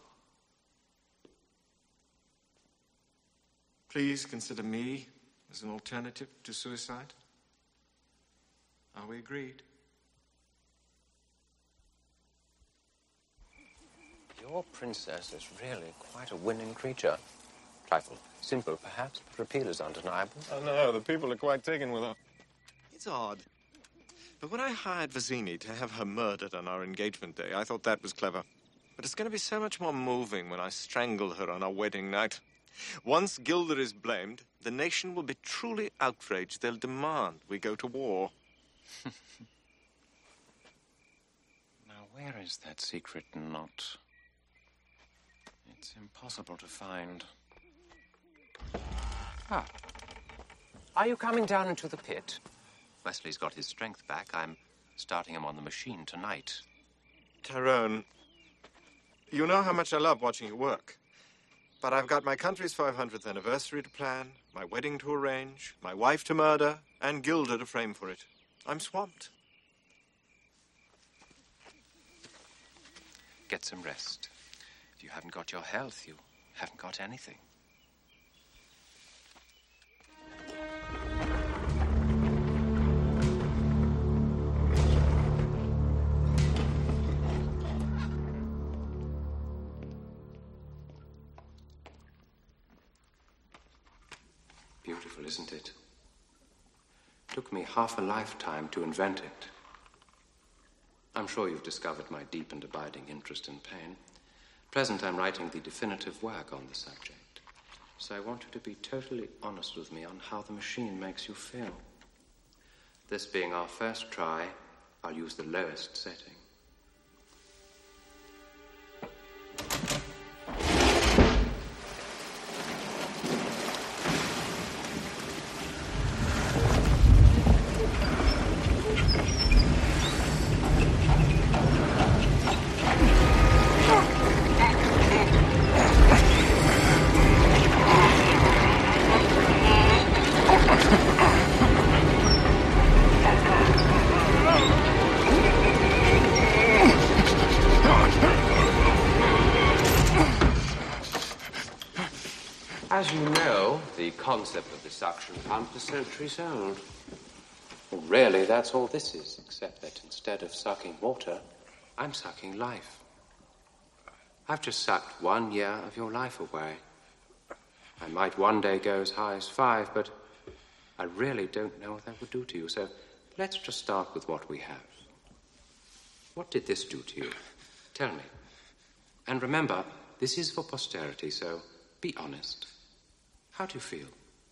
please consider me as an alternative to suicide. Are we agreed? Your princess is really quite a winning creature. Trifle simple, perhaps, but her appeal is undeniable. I know, the people are quite taken with her. It's odd. But when I hired Vizzini to have her murdered on our engagement day, I thought that was clever. But it's going to be so much more moving when I strangle her on our wedding night. Once Gilder is blamed, the nation will be truly outraged. They'll demand we go to war. Now, where is that secret knot? It's impossible to find. Ah. Are you coming down into the pit? Wesley's got his strength back. I'm starting him on the machine tonight. Tyrone, you know how much I love watching you work. But I've got my country's 500th anniversary to plan, my wedding to arrange, my wife to murder, and Gilder to frame for it. I'm swamped. Get some rest. If you haven't got your health, you haven't got anything. Beautiful, isn't it? Took me half a lifetime to invent it. I'm sure you've discovered my deep and abiding interest in pain. Present, I'm writing the definitive work on the subject. So I want you to be totally honest with me on how the machine makes you feel. This being our first try, I'll use the lowest setting. As you know, the concept of the suction pump is centuries old. Well, really, that's all this is, except that instead of sucking water, I'm sucking life. I've just sucked 1 year of your life away. I might one day go as high as 5, but I really don't know what that would do to you. So let's just start with what we have. What did this do to you? Tell me. And remember, this is for posterity, so be honest. How do you feel?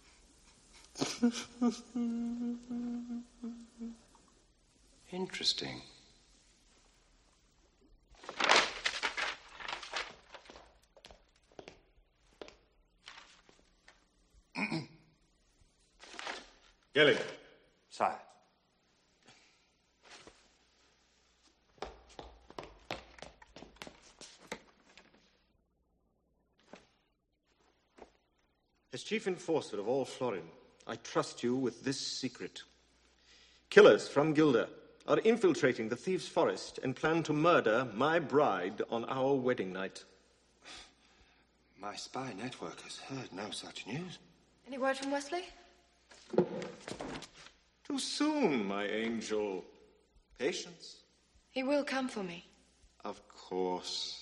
Interesting. Gilling. Sire. As chief enforcer of all Florin, I trust you with this secret. Killers from Gilda are infiltrating the Thieves' Forest and plan to murder my bride on our wedding night. My spy network has heard no such news. Any word from Wesley? Too soon, my angel. Patience. He will come for me. Of course.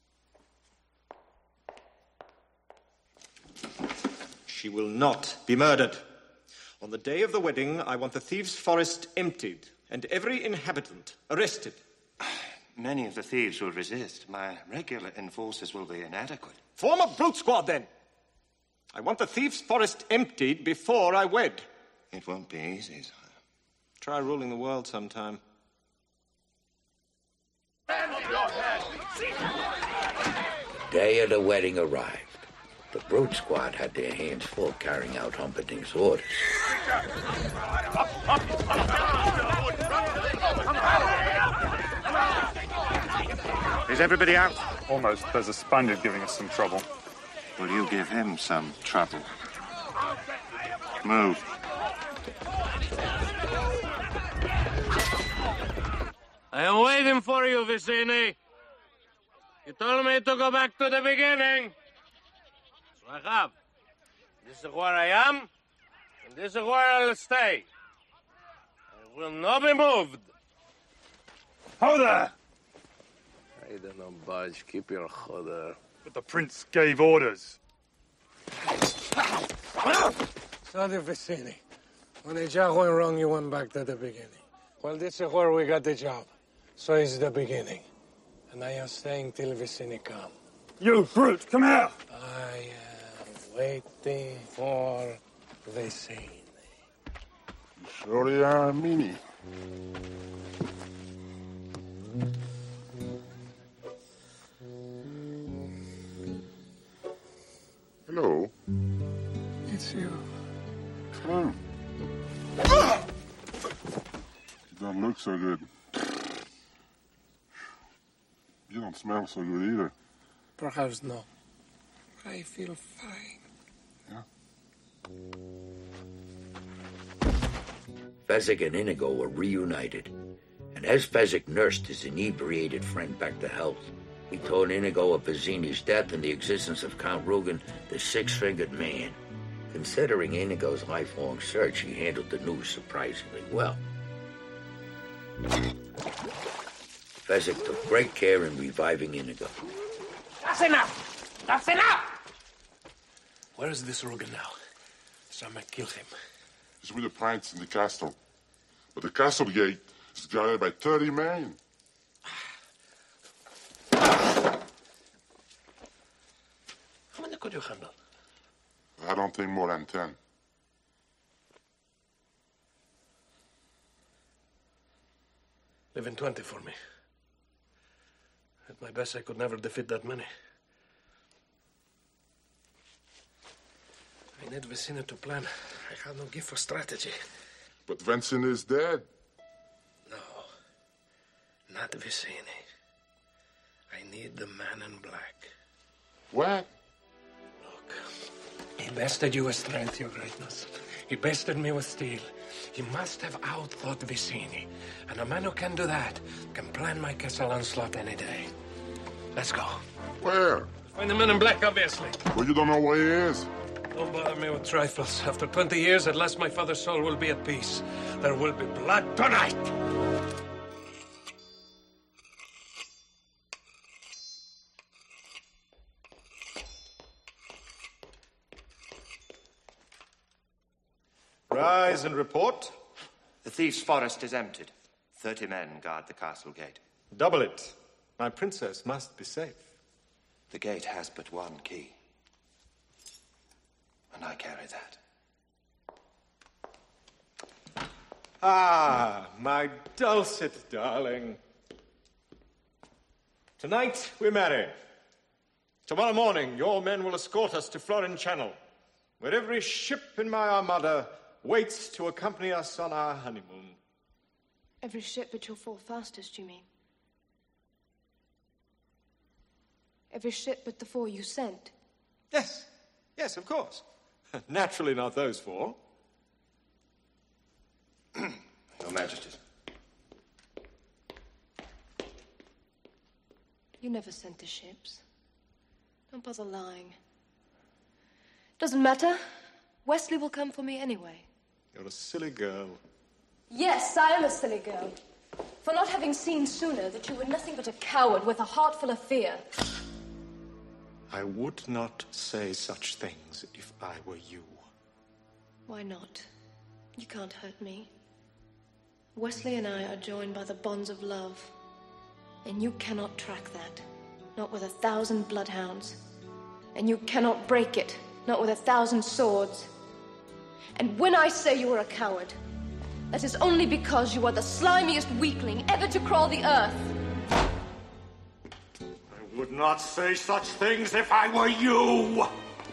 She will not be murdered. On the day of the wedding, I want the Thieves' Forest emptied and every inhabitant arrested. Many of the thieves will resist. My regular enforcers will be inadequate. Form a brute squad, then. I want the Thieves' Forest emptied before I wed. It won't be easy, sire. Try ruling the world sometime. Day of the wedding arrived. The brute squad had their hands full carrying out Humperdinck's orders. Is everybody out? Almost. There's a Spaniard giving us some trouble. Will you give him some trouble? Move. I am waiting for you, Vicini. You told me to go back to the beginning. So I have. This is where I am, and this is where I'll stay. I will not be moved. Hold there! I don't know, budge. Keep your choder. But the prince gave orders. Sorry, Vicini. When the job went wrong, you went back to the beginning. Well, this is where we got the job. So it's the beginning. And I am staying till Vicini come. You brute, come here! I am waiting for Vicini. You surely are a meanie. Hello. It's you. Come. You don't look so good. You don't smell so good either. Perhaps no. I feel fine. Fezzik and Inigo were reunited, and as Fezzik nursed his inebriated friend back to health, he told Inigo of Vizzini's death and the existence of Count Rugen, the six-fingered man. Considering Inigo's lifelong search, he handled the news surprisingly well. Fezzik took great care in reviving Inigo. That's enough! That's enough! Where is this Rugen now? So I might kill him. He's with the prince in the castle. But the castle gate is guarded by 30 men. How many could you handle? I don't think more than 10. Leave in 20 for me. At my best, I could never defeat that many. I need Vicini to plan. I have no gift for strategy. But Vincent is dead. No, not Vicini. I need the man in black. What? Look, he bested you with strength, your greatness. He bested me with steel. He must have outthought Vicini. And a man who can do that can plan my castle onslaught any day. Let's go. Where? Find the man in black, obviously. Well, you don't know where he is. Don't bother me with trifles. After 20 years, at last my father's soul will be at peace. There will be blood tonight! Rise and report. The Thieves' Forest is emptied. 30 men guard the castle gate. Double it. My princess must be safe. The gate has but one key. And I carry that. Ah, my Dulcet darling. Tonight we marry. Tomorrow morning your men will escort us to Florin Channel, where every ship in my armada waits to accompany us on our honeymoon. Every ship but your four fastest, you mean? Every ship but the four you sent? Yes, yes, of course. Naturally not those four. Your Majesty. You never sent the ships. Don't bother lying. Doesn't matter. Wesley will come for me anyway. You're a silly girl. Yes, I am a silly girl. For not having seen sooner that you were nothing but a coward with a heart full of fear. I would not say such things if I were you. Why not? You can't hurt me. Wesley and I are joined by the bonds of love. And you cannot track that. Not with 1,000 bloodhounds. And you cannot break it. Not with 1,000 swords. And when I say you are a coward, that is only because you are the slimiest weakling ever to crawl the earth. I would not say such things if I were you!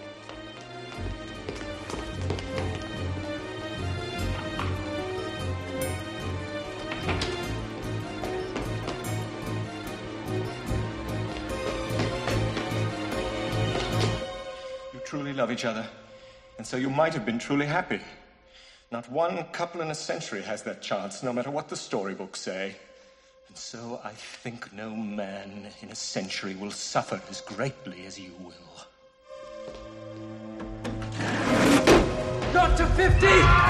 You truly love each other, and so you might have been truly happy. Not one couple in a century has that chance, no matter what the storybooks say. And so I think no man in a century will suffer as greatly as you will. Not to 50!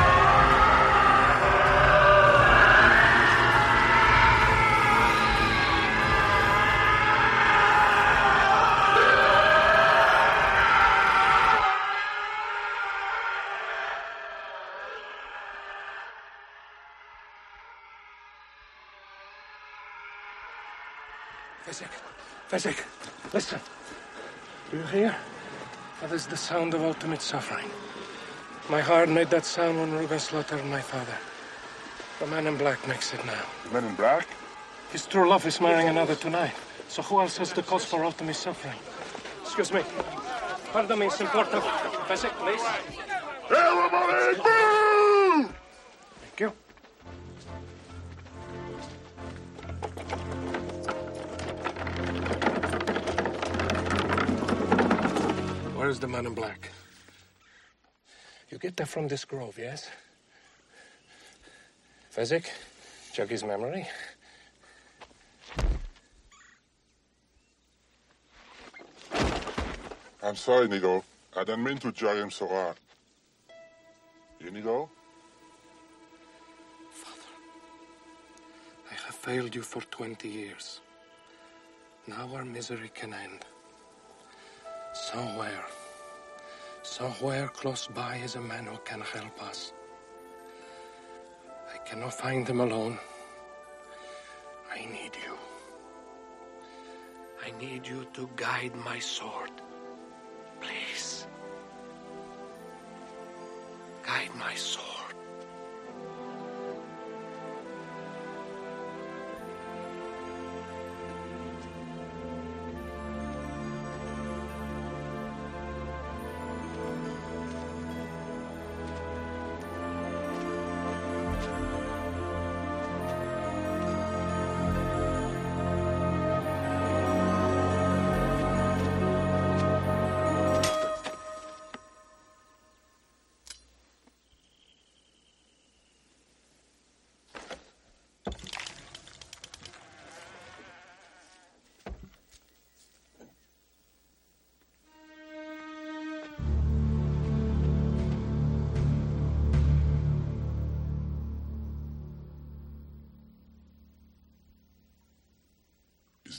Fezzik, listen. Do you hear? That is the sound of ultimate suffering. My heart made that sound when Ruben slaughtered my father. The man in black makes it now. The man in black? His true love is marrying another tonight. So who else has the cause for ultimate suffering? Excuse me. Pardon me, it's important. Fezzik, please. Everybody, boo! Thank you. Where's the man in black? You get that from this grove, yes? Fezzik, jog his memory. I'm sorry, Inigo. I didn't mean to jar him so hard. Inigo? Father, I have failed you for 20 years. Now our misery can end. Somewhere close by is a man who can help us. I cannot find him alone. I need you. I need you to guide my sword. Please. Guide my sword.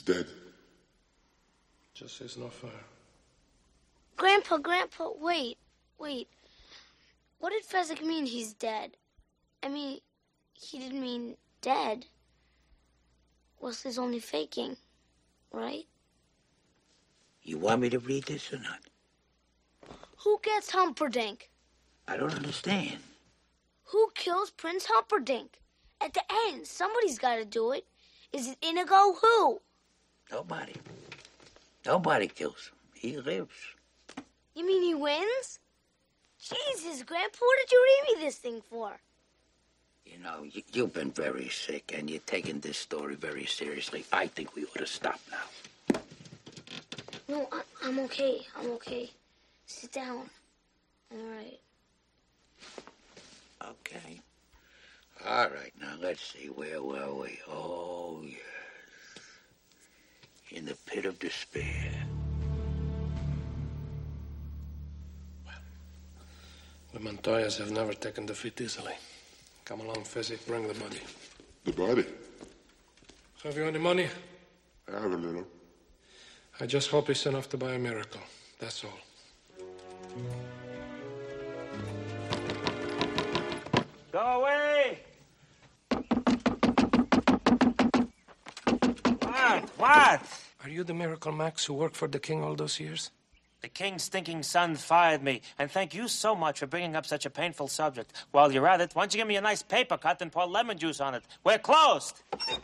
dead. Just is no fair. Grandpa, wait. What did Fezzik mean he's dead? I mean, he didn't mean dead. Wesley's only faking, right? You want me to read this or not? Who gets Humperdinck? I don't understand. Who kills Prince Humperdinck? At the end, somebody's got to do it. Is it Inigo? Who? Nobody. Nobody kills him. He lives. You mean he wins? Jesus, Grandpa, what did you read me this thing for? You know, you've been very sick, and you're taking this story very seriously. I think we ought to stop now. No, I'm okay. Sit down. All right. Okay. All right, now let's see. Where were we? Oh, yes. In the pit of despair. The Montoyas have never taken defeat easily. Come along, Fezzik, bring the body. The body? Have you any money? I have a little. I just hope it's enough to buy a miracle. That's all. Go away! What? Are you the Miracle Max who worked for the king all those years? The king's stinking son fired me, and thank you so much for bringing up such a painful subject. While you're at it, why don't you give me a nice paper cut and pour lemon juice on it? We're closed!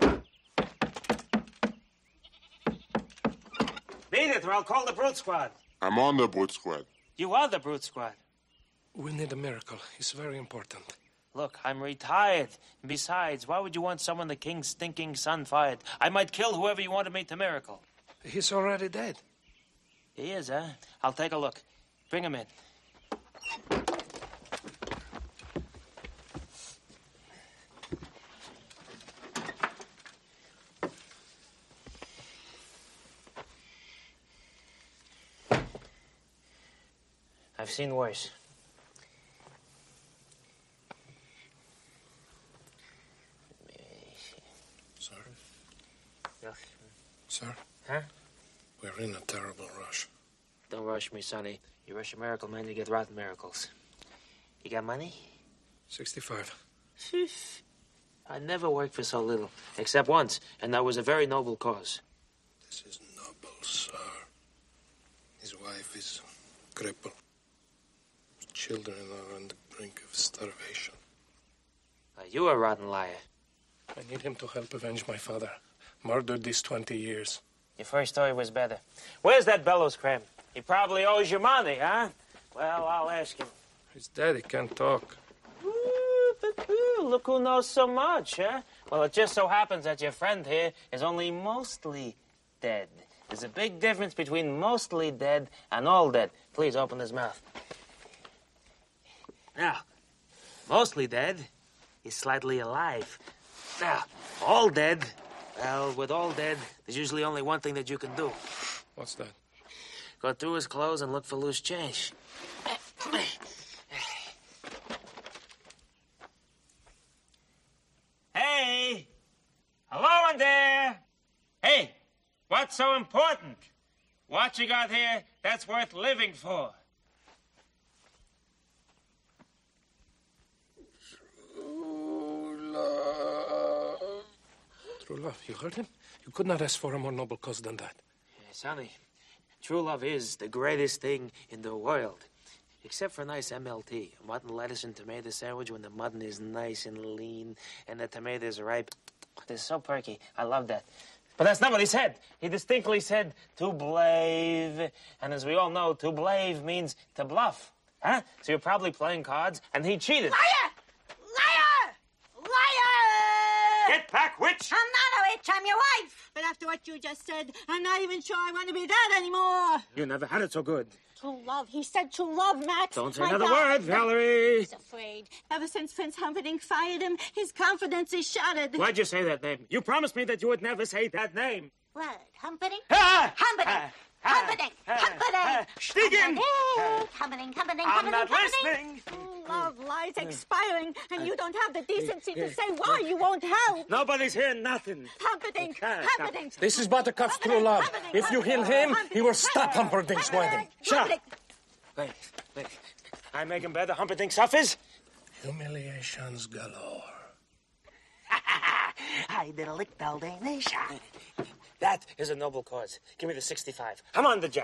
Beat it, or I'll call the Brute Squad. I'm on the Brute Squad. You are the Brute Squad. We need a miracle. It's very important. Look, I'm retired. Besides, why would you want someone the king's stinking son fired? I might kill whoever you wanted me to miracle. He's already dead. He is, huh? I'll take a look. Bring him in. I've seen worse. Sir? Yes. Sir? Huh? We're in a terrible rush. Don't rush me, Sonny. You rush a miracle, man, you get rotten miracles. You got money? 65. I never worked for so little, except once, and that was a very noble cause. This is noble, sir. His wife is crippled. Children are on the brink of starvation. You a rotten liar. I need him to help avenge my father. Murdered these 20 years. Your first story was better. Where's that bellows cram? He probably owes you money, huh? Well, I'll ask him. His daddy can't talk. Look who knows so much, huh? Well, it just so happens that your friend here is only mostly dead. There's a big difference between mostly dead and all dead. Please open his mouth. Now, mostly dead is slightly alive. Now, all dead, well, with all dead, there's usually only one thing that you can do. What's that? Go through his clothes and look for loose change. Hey! Hello in there! Hey, what's so important? What you got here that's worth living for? True love, you heard him? You could not ask for a more noble cause than that. Sonny, true love is the greatest thing in the world. Except for nice MLT, mutton, lettuce, and tomato sandwich when the mutton is nice and lean and the tomatoes are ripe. They're so perky. I love that. But that's not what he said. He distinctly said to blave. And as we all know, to blave means to bluff. Huh? So you're probably playing cards, and he cheated. Liar! Liar! Liar! Get back, witch! I'm not a witch, I'm your wife. But after what you just said, I'm not even sure I want to be that anymore. You never had it so good. True love. He said true love, Max. Don't say My another God. word, Valerie. He's afraid. Ever since Prince Humperdinck fired him, his confidence is shattered. Why'd you say that name? You promised me that you would never say that name. What? Humperdinck? Ah! Humperdinck! Humperdinck! Humperdinck! Stiegen! Humperdinck! I'm not listening. Love lies expiring, and you don't have the decency to say why you won't help. Nobody's hearing nothing. Humperdinck! Humperdinck! This is Buttercup's true love. If you kill him, he will stop Humperdinck's wedding. Sure. Wait. I make him better. Humperdinck suffers. Humiliations galore. I did a lick Baldation. That is a noble cause. Give me the 65. I'm on the job.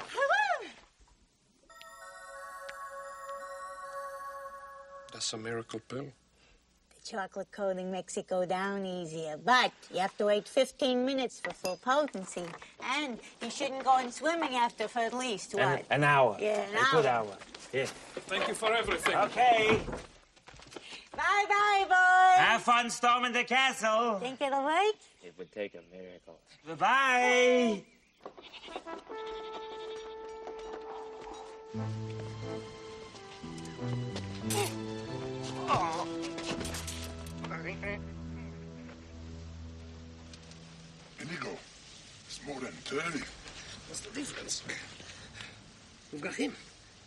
That's a miracle pill. The chocolate coating makes it go down easier, but you have to wait 15 minutes for full potency. And you shouldn't go in swimming after for at least, what? An hour. Yeah, a good hour. Yeah. Thank you for everything. Okay. Bye-bye, boys. Have fun storming the castle. Think it'll work? It would take a miracle. Bye-bye. Oh. Inigo, it's more than 30. What's the difference? We've got him.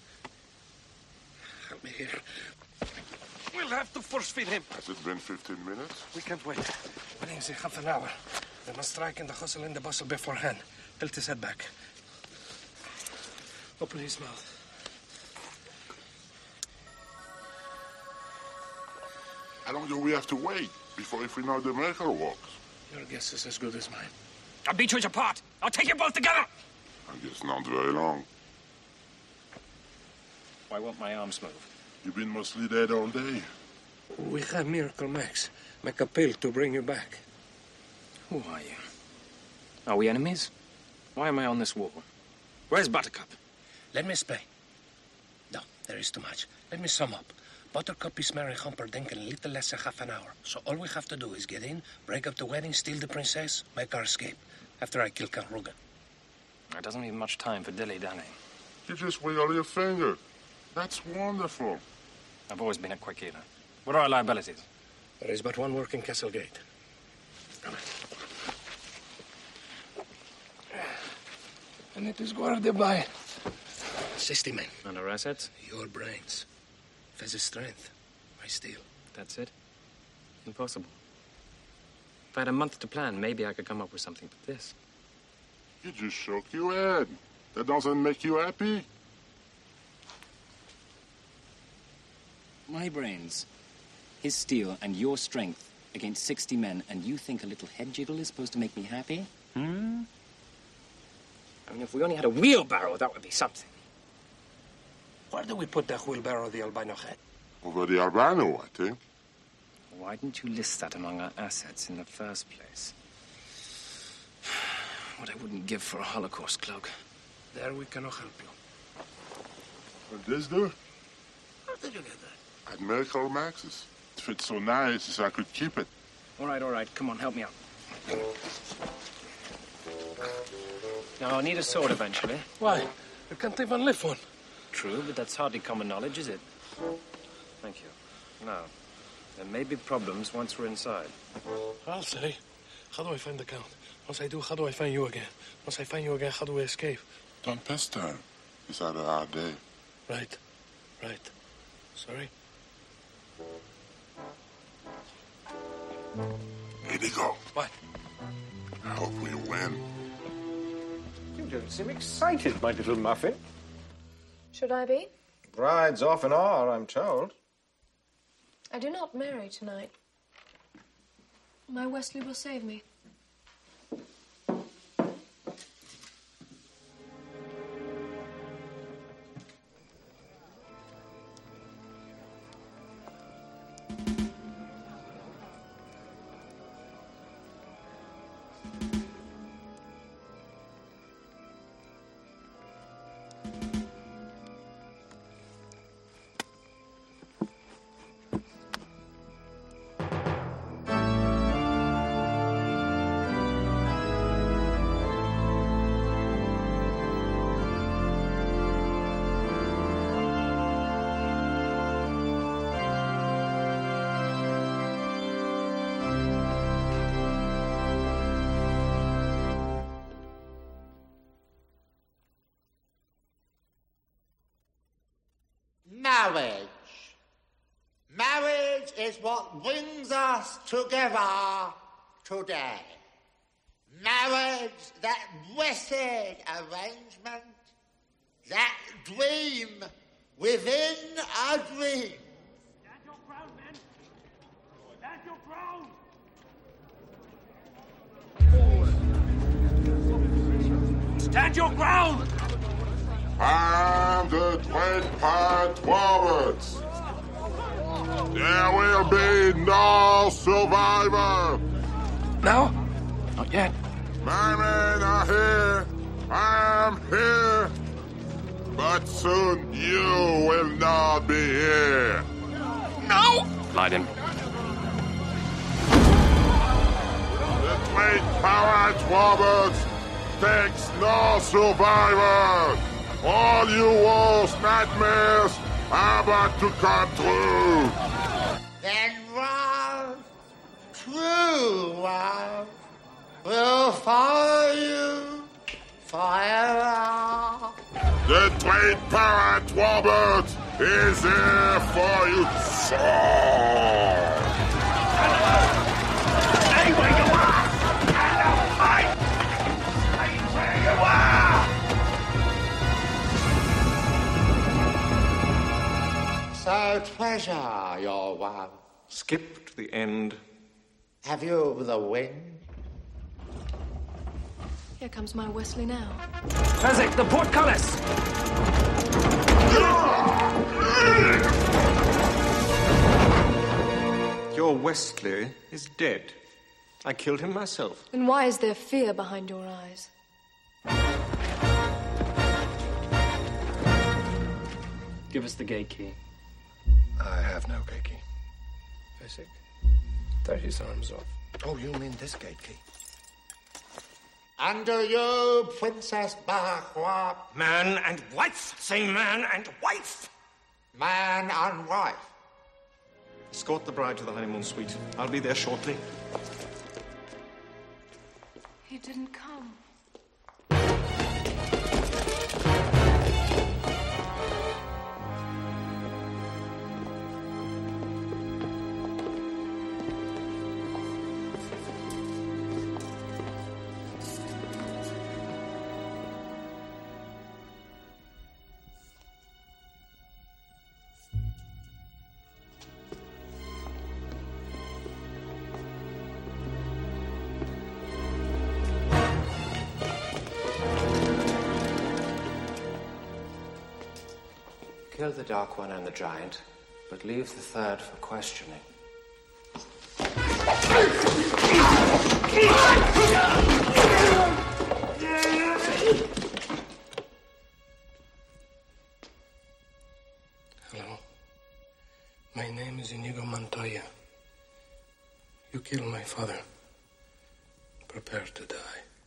Help me here. We'll have to force feed him. Has it been 15 minutes? We can't wait. Brings in half an hour. We must strike in the hustle and the bustle beforehand. Tilt his head back. Open his mouth. How long do we have to wait before if we know the miracle works? Your guess is as good as mine. I'll beat you apart. I'll take you both together. I guess not very long. Why won't my arms move? You've been mostly dead all day. We have Miracle Max. Make a pill to bring you back. Who are you? Are we enemies? Why am I on this wall? Where's Buttercup? Let me explain. No, there is too much. Let me sum up. Buttercup is marrying Humperdinck in a little less than half an hour. So all we have to do is get in, break up the wedding, steal the princess, make our escape. After I kill Count Rugen. There doesn't leave much time for dilly-dallying. You just wiggle your finger. That's wonderful. I've always been a quick eater. What are our liabilities? There is but one working Castle Gate. Come on. And it is guarded by 60 men. And our assets? Your brains. Fez's strength. My steel. That's it? Impossible. If I had a month to plan, maybe I could come up with something but this. You just shook your head. That doesn't make you happy? My brains, his steel, and your strength against 60 men, and you think a little head jiggle is supposed to make me happy? I mean, if we only had a wheelbarrow, that would be something. Where do we put that wheelbarrow of the albino head? Over the albino, I think. Why didn't you list that among our assets in the first place? What I wouldn't give for a Holocaust cloak. There we cannot help you. What this do? How did you get that? At Miracle Max's. It fits so nice I could keep it. All right. Come on, help me out. Now, I'll need a sword eventually. Why? You can't even lift one. True, but that's hardly common knowledge, is it? Thank you. Now, there may be problems once we're inside. I'll say. How do I find the Count? Once I do, how do I find you again? Once I find you again, how do we escape? Don't pester him. He's had a hard day. Right. Sorry? Inigo. What? I hope we win. You don't seem excited, my little muffin. Should I be? Brides often are, I'm told. I do not marry tonight. My Wesley will save me. Marriage. Marriage is what brings us together today. Marriage, that blessed arrangement, that dream within a dream. Stand your ground, men! Stand your ground! Stand your ground! I'm the Great Pirate Roberts. There will be no survivor. No? Not yet. My men are here. I'm here. But soon you will not be here. No! Light him. The Great Pirate Roberts takes no survivor. All you worst nightmares are about to come true. Then love, true love, will follow you forever. The Great Pirate Robert is here for you, sir. Stay where you are! And I'll fight! Stay where you are! So treasure your love. Skip to the end. Have you the wind? Here comes my Wesley now. Fezzik, the portcullis! Your Wesley is dead. I killed him myself. Then why is there fear behind your eyes? Give us the gate key. I have no gate key. Fezzik, tear his arms off. Oh, you mean this gate key? Under you, Princess Bahua. Man and wife! Say man and wife! Man and wife. Escort the bride to the honeymoon suite. I'll be there shortly. He didn't come. Kill the Dark One and the Giant, but leave the third for questioning. Hello. My name is Inigo Montoya. You killed my father. Prepare to die.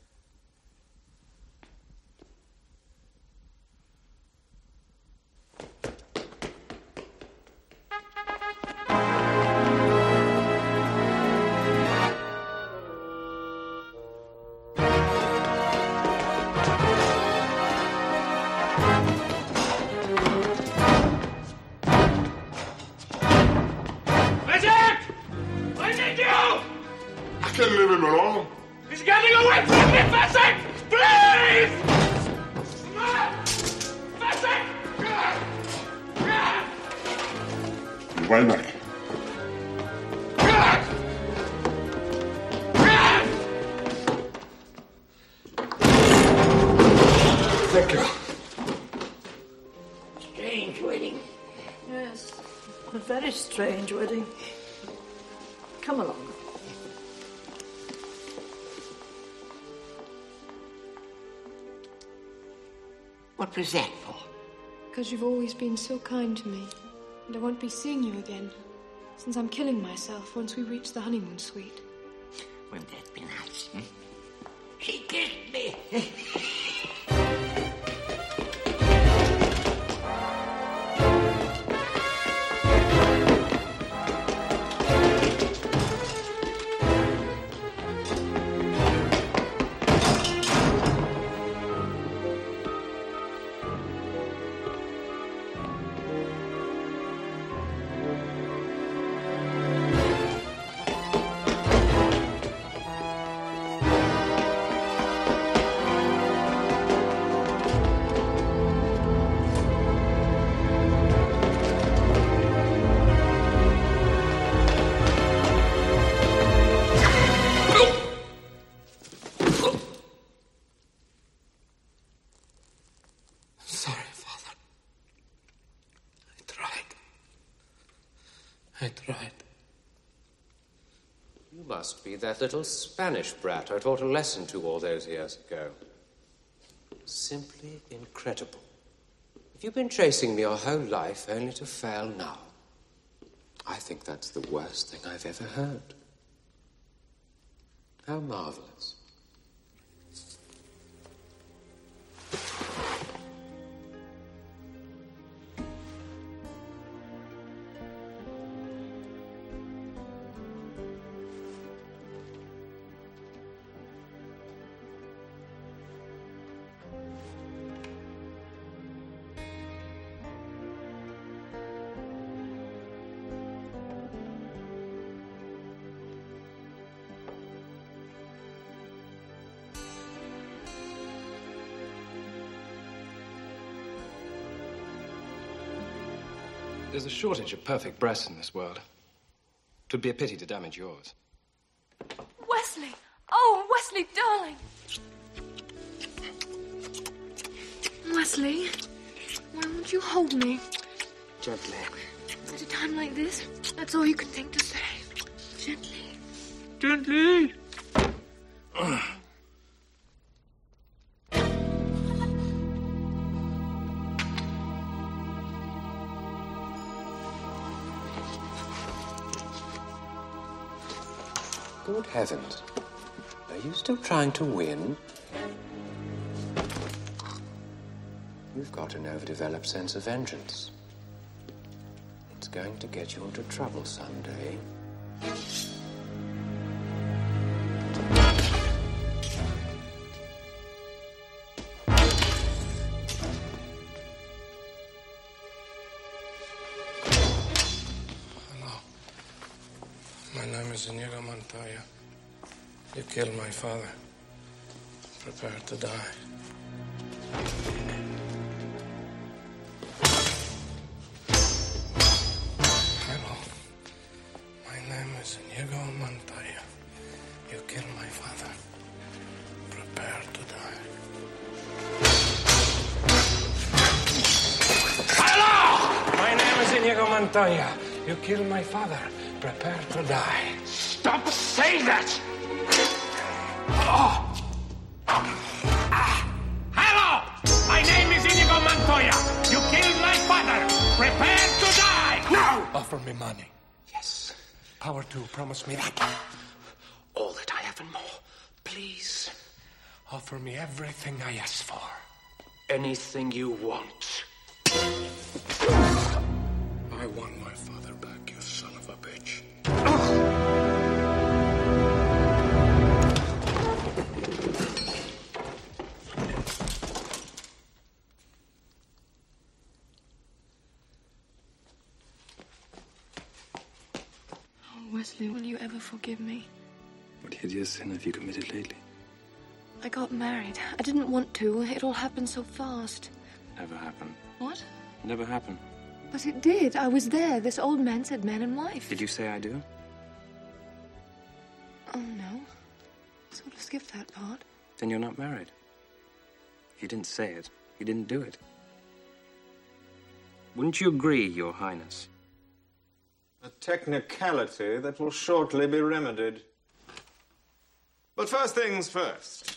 Can't leave him alone. He's getting away from me, Fezzik! Please! Fezzik! Wait a minute. Thank you. Strange wedding. Yes, a very strange wedding. Come along. What was that for? Because you've always been so kind to me. And I won't be seeing you again. Since I'm killing myself once we reach the honeymoon suite. Wouldn't that be nice? She kissed me. I tried. You must be that little Spanish brat I taught a lesson to all those years ago. Simply incredible. If you've been chasing me your whole life only to fail now, I think that's the worst thing I've ever heard. How marvelous. There's a shortage of perfect breasts in this world. 'Twould be a pity to damage yours. Wesley! Oh, Wesley, darling! Wesley, why won't you hold me? Gently. At a time like this, that's all you can think to say. Gently. Gently! Good heavens. Are you still trying to win? You've got an overdeveloped sense of vengeance. It's going to get you into trouble someday. My name is Inigo Montoya. You killed my father. Prepare to die. Hello. My name is Inigo Montoya. You killed my father. Prepare to die. Hello! My name is Inigo Montoya. You killed my father. Prepare to die. Stop saying that! Hello! My name is Inigo Montoya. You killed my father. Prepare to die! Now! Offer me money. Yes. Power to promise me that. All that I have and more. Please. Offer me everything I ask for. Anything you want. I want my father back, you son of a bitch. Oh, Wesley, will you ever forgive me? What hideous sin have you committed lately? I got married. I didn't want to. It all happened so fast. Never happened. What? Never happened. But it did. I was there. This old man said man and wife. Did you say I do? Oh, no. Sort of skipped that part. Then you're not married. If you didn't say it, you didn't do it. Wouldn't you agree, Your Highness? A technicality that will shortly be remedied. But first things first.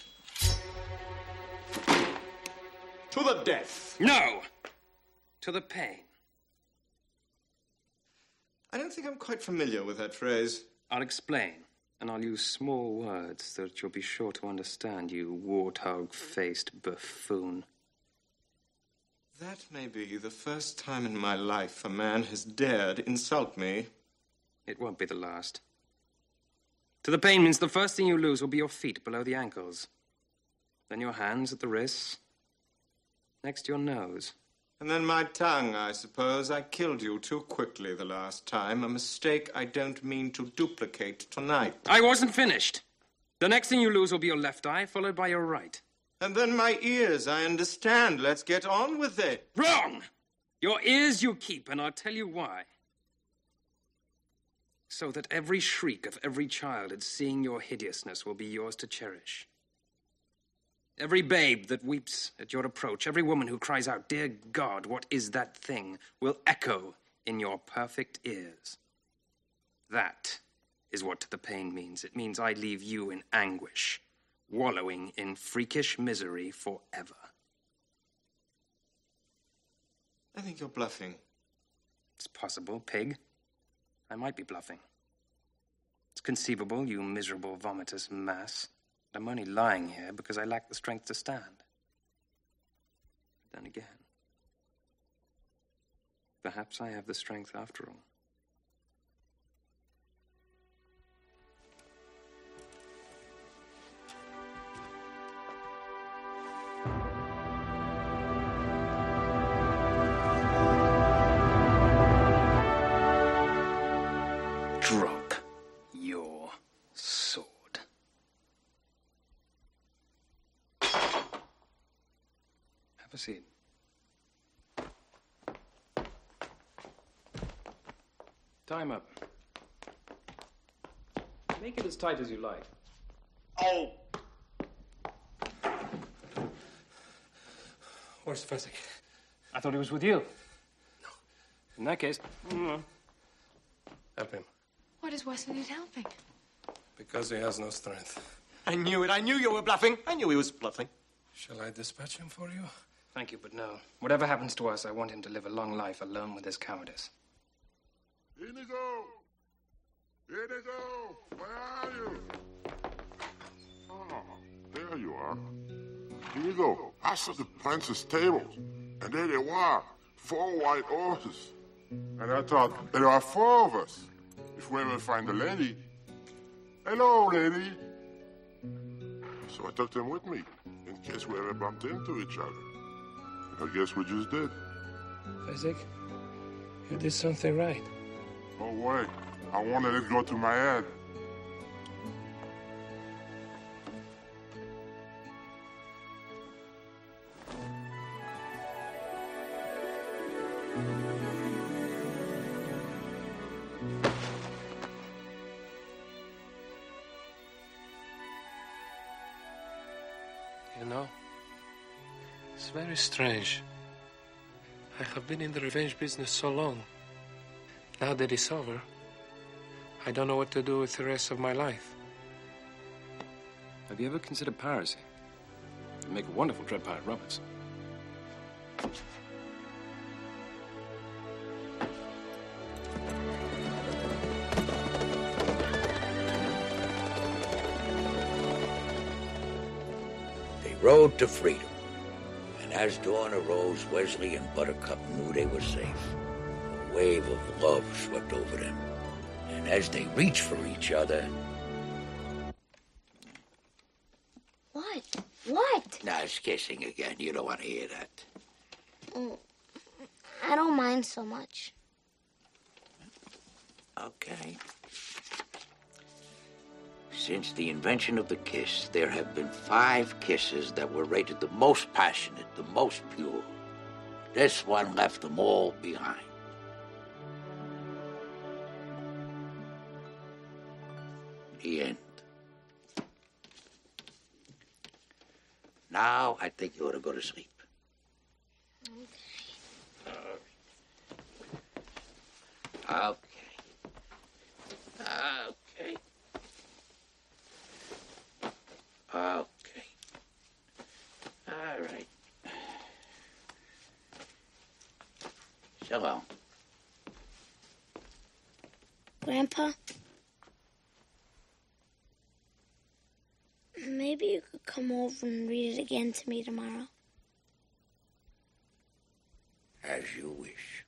To the death. No! To the pain. I don't think I'm quite familiar with that phrase. I'll explain, and I'll use small words so that you'll be sure to understand, you warthog-faced buffoon. That may be the first time in my life a man has dared insult me. It won't be the last. To the pain means the first thing you lose will be your feet below the ankles. Then your hands at the wrists. Next, your nose. And then my tongue, I suppose. I killed you too quickly the last time. A mistake I don't mean to duplicate tonight. I wasn't finished. The next thing you lose will be your left eye, followed by your right. And then my ears, I understand. Let's get on with it. Wrong! Your ears you keep, and I'll tell you why. So that every shriek of every child at seeing your hideousness will be yours to cherish. Every babe that weeps at your approach, every woman who cries out, "Dear God, what is that thing?" will echo in your perfect ears. That is what the pain means. It means I leave you in anguish, wallowing in freakish misery forever. I think you're bluffing. It's possible, pig. I might be bluffing. It's conceivable, you miserable, vomitous mass. But I'm only lying here because I lack the strength to stand. But then again, perhaps I have the strength after all. Drop your sword. Have a seat. Time up. Make it as tight as you like. Oh! Where's Fezzik? I thought he was with you. No. In that case, Help him. Why does Wesley need helping? Because he has no strength. I knew it. I knew you were bluffing. I knew he was bluffing. Shall I dispatch him for you? thank you, but no. Whatever happens to us, I want him to live a long life alone with his cowardice. Inigo! Inigo! Where are you? Oh, there you are. Inigo, I saw the prince's tables, and there they were, 4 white horses. And I thought, there are 4 of us. If we ever find a lady. Hello, lady. So I took them with me, in case we ever bumped into each other. And I guess we just did. Fezzik, you did something right. Oh, wait. I wanted it to go to my head. You know, it's very strange. I have been in the revenge business so long. Now that it's over, I don't know what to do with the rest of my life. Have you ever considered piracy? It'd make a wonderful Dread Pirate Roberts. They rode to freedom. And as dawn arose, Wesley and Buttercup knew they were safe. A wave of love swept over them. And as they reached for each other... What? What? Nah, it's kissing again. You don't want to hear that. I don't mind so much. Okay. Since the invention of the kiss, there have been 5 kisses that were rated the most passionate, the most pure. This one left them all behind. The end. Now, I think you ought to go to sleep. Okay. Okay. Okay. All right. So long. Grandpa? Maybe you could come over and read it again to me tomorrow. As you wish.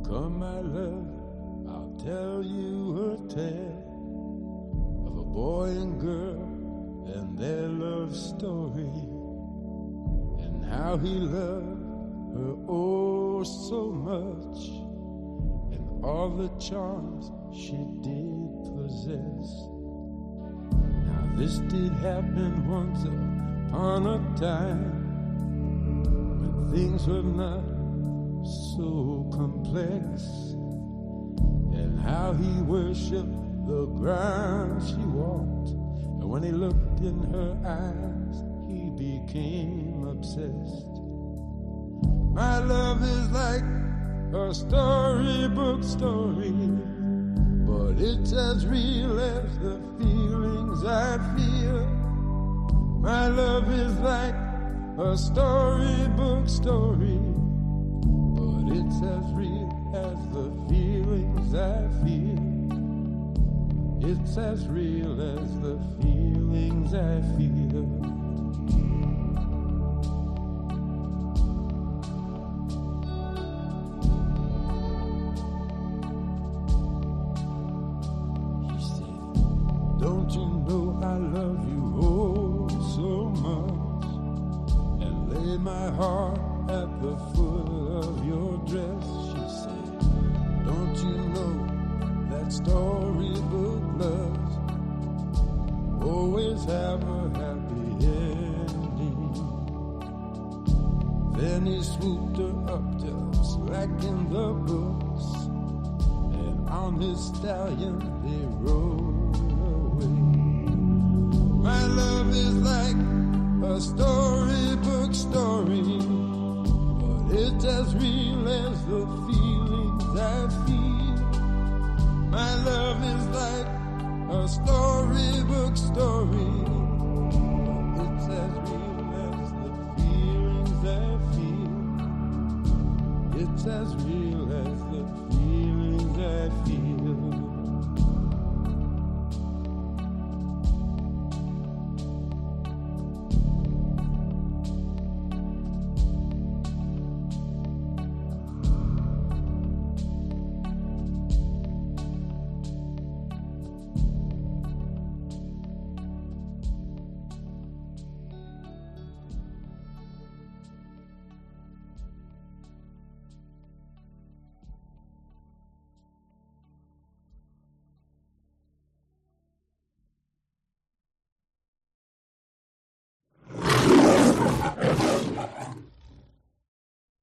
Come, my love, I'll tell you a tale of a boy and girl and their love story, and how he loved her oh so much, and all the charms she did possess. Now this did happen once upon a time, when things were not so complex, and how he worshipped the ground she walked, and when he looked in her eyes he became obsessed. My love is like a storybook story, but it's as real as the feelings I feel. My love is like a storybook story, but it's as real as the feelings I feel. It's as real as the feelings I feel. He said, don't you know I love you oh so much, and lay my heart at the foot of your dress. She said, don't you know that storybook loves always have a happy ending? Then he swooped her up just like in the books, and on his stallion they rode away. My love is like a storybook story, but it's as real as the feelings I feel. My love is like a storybook story, but it's as real as the feelings I feel. It's as real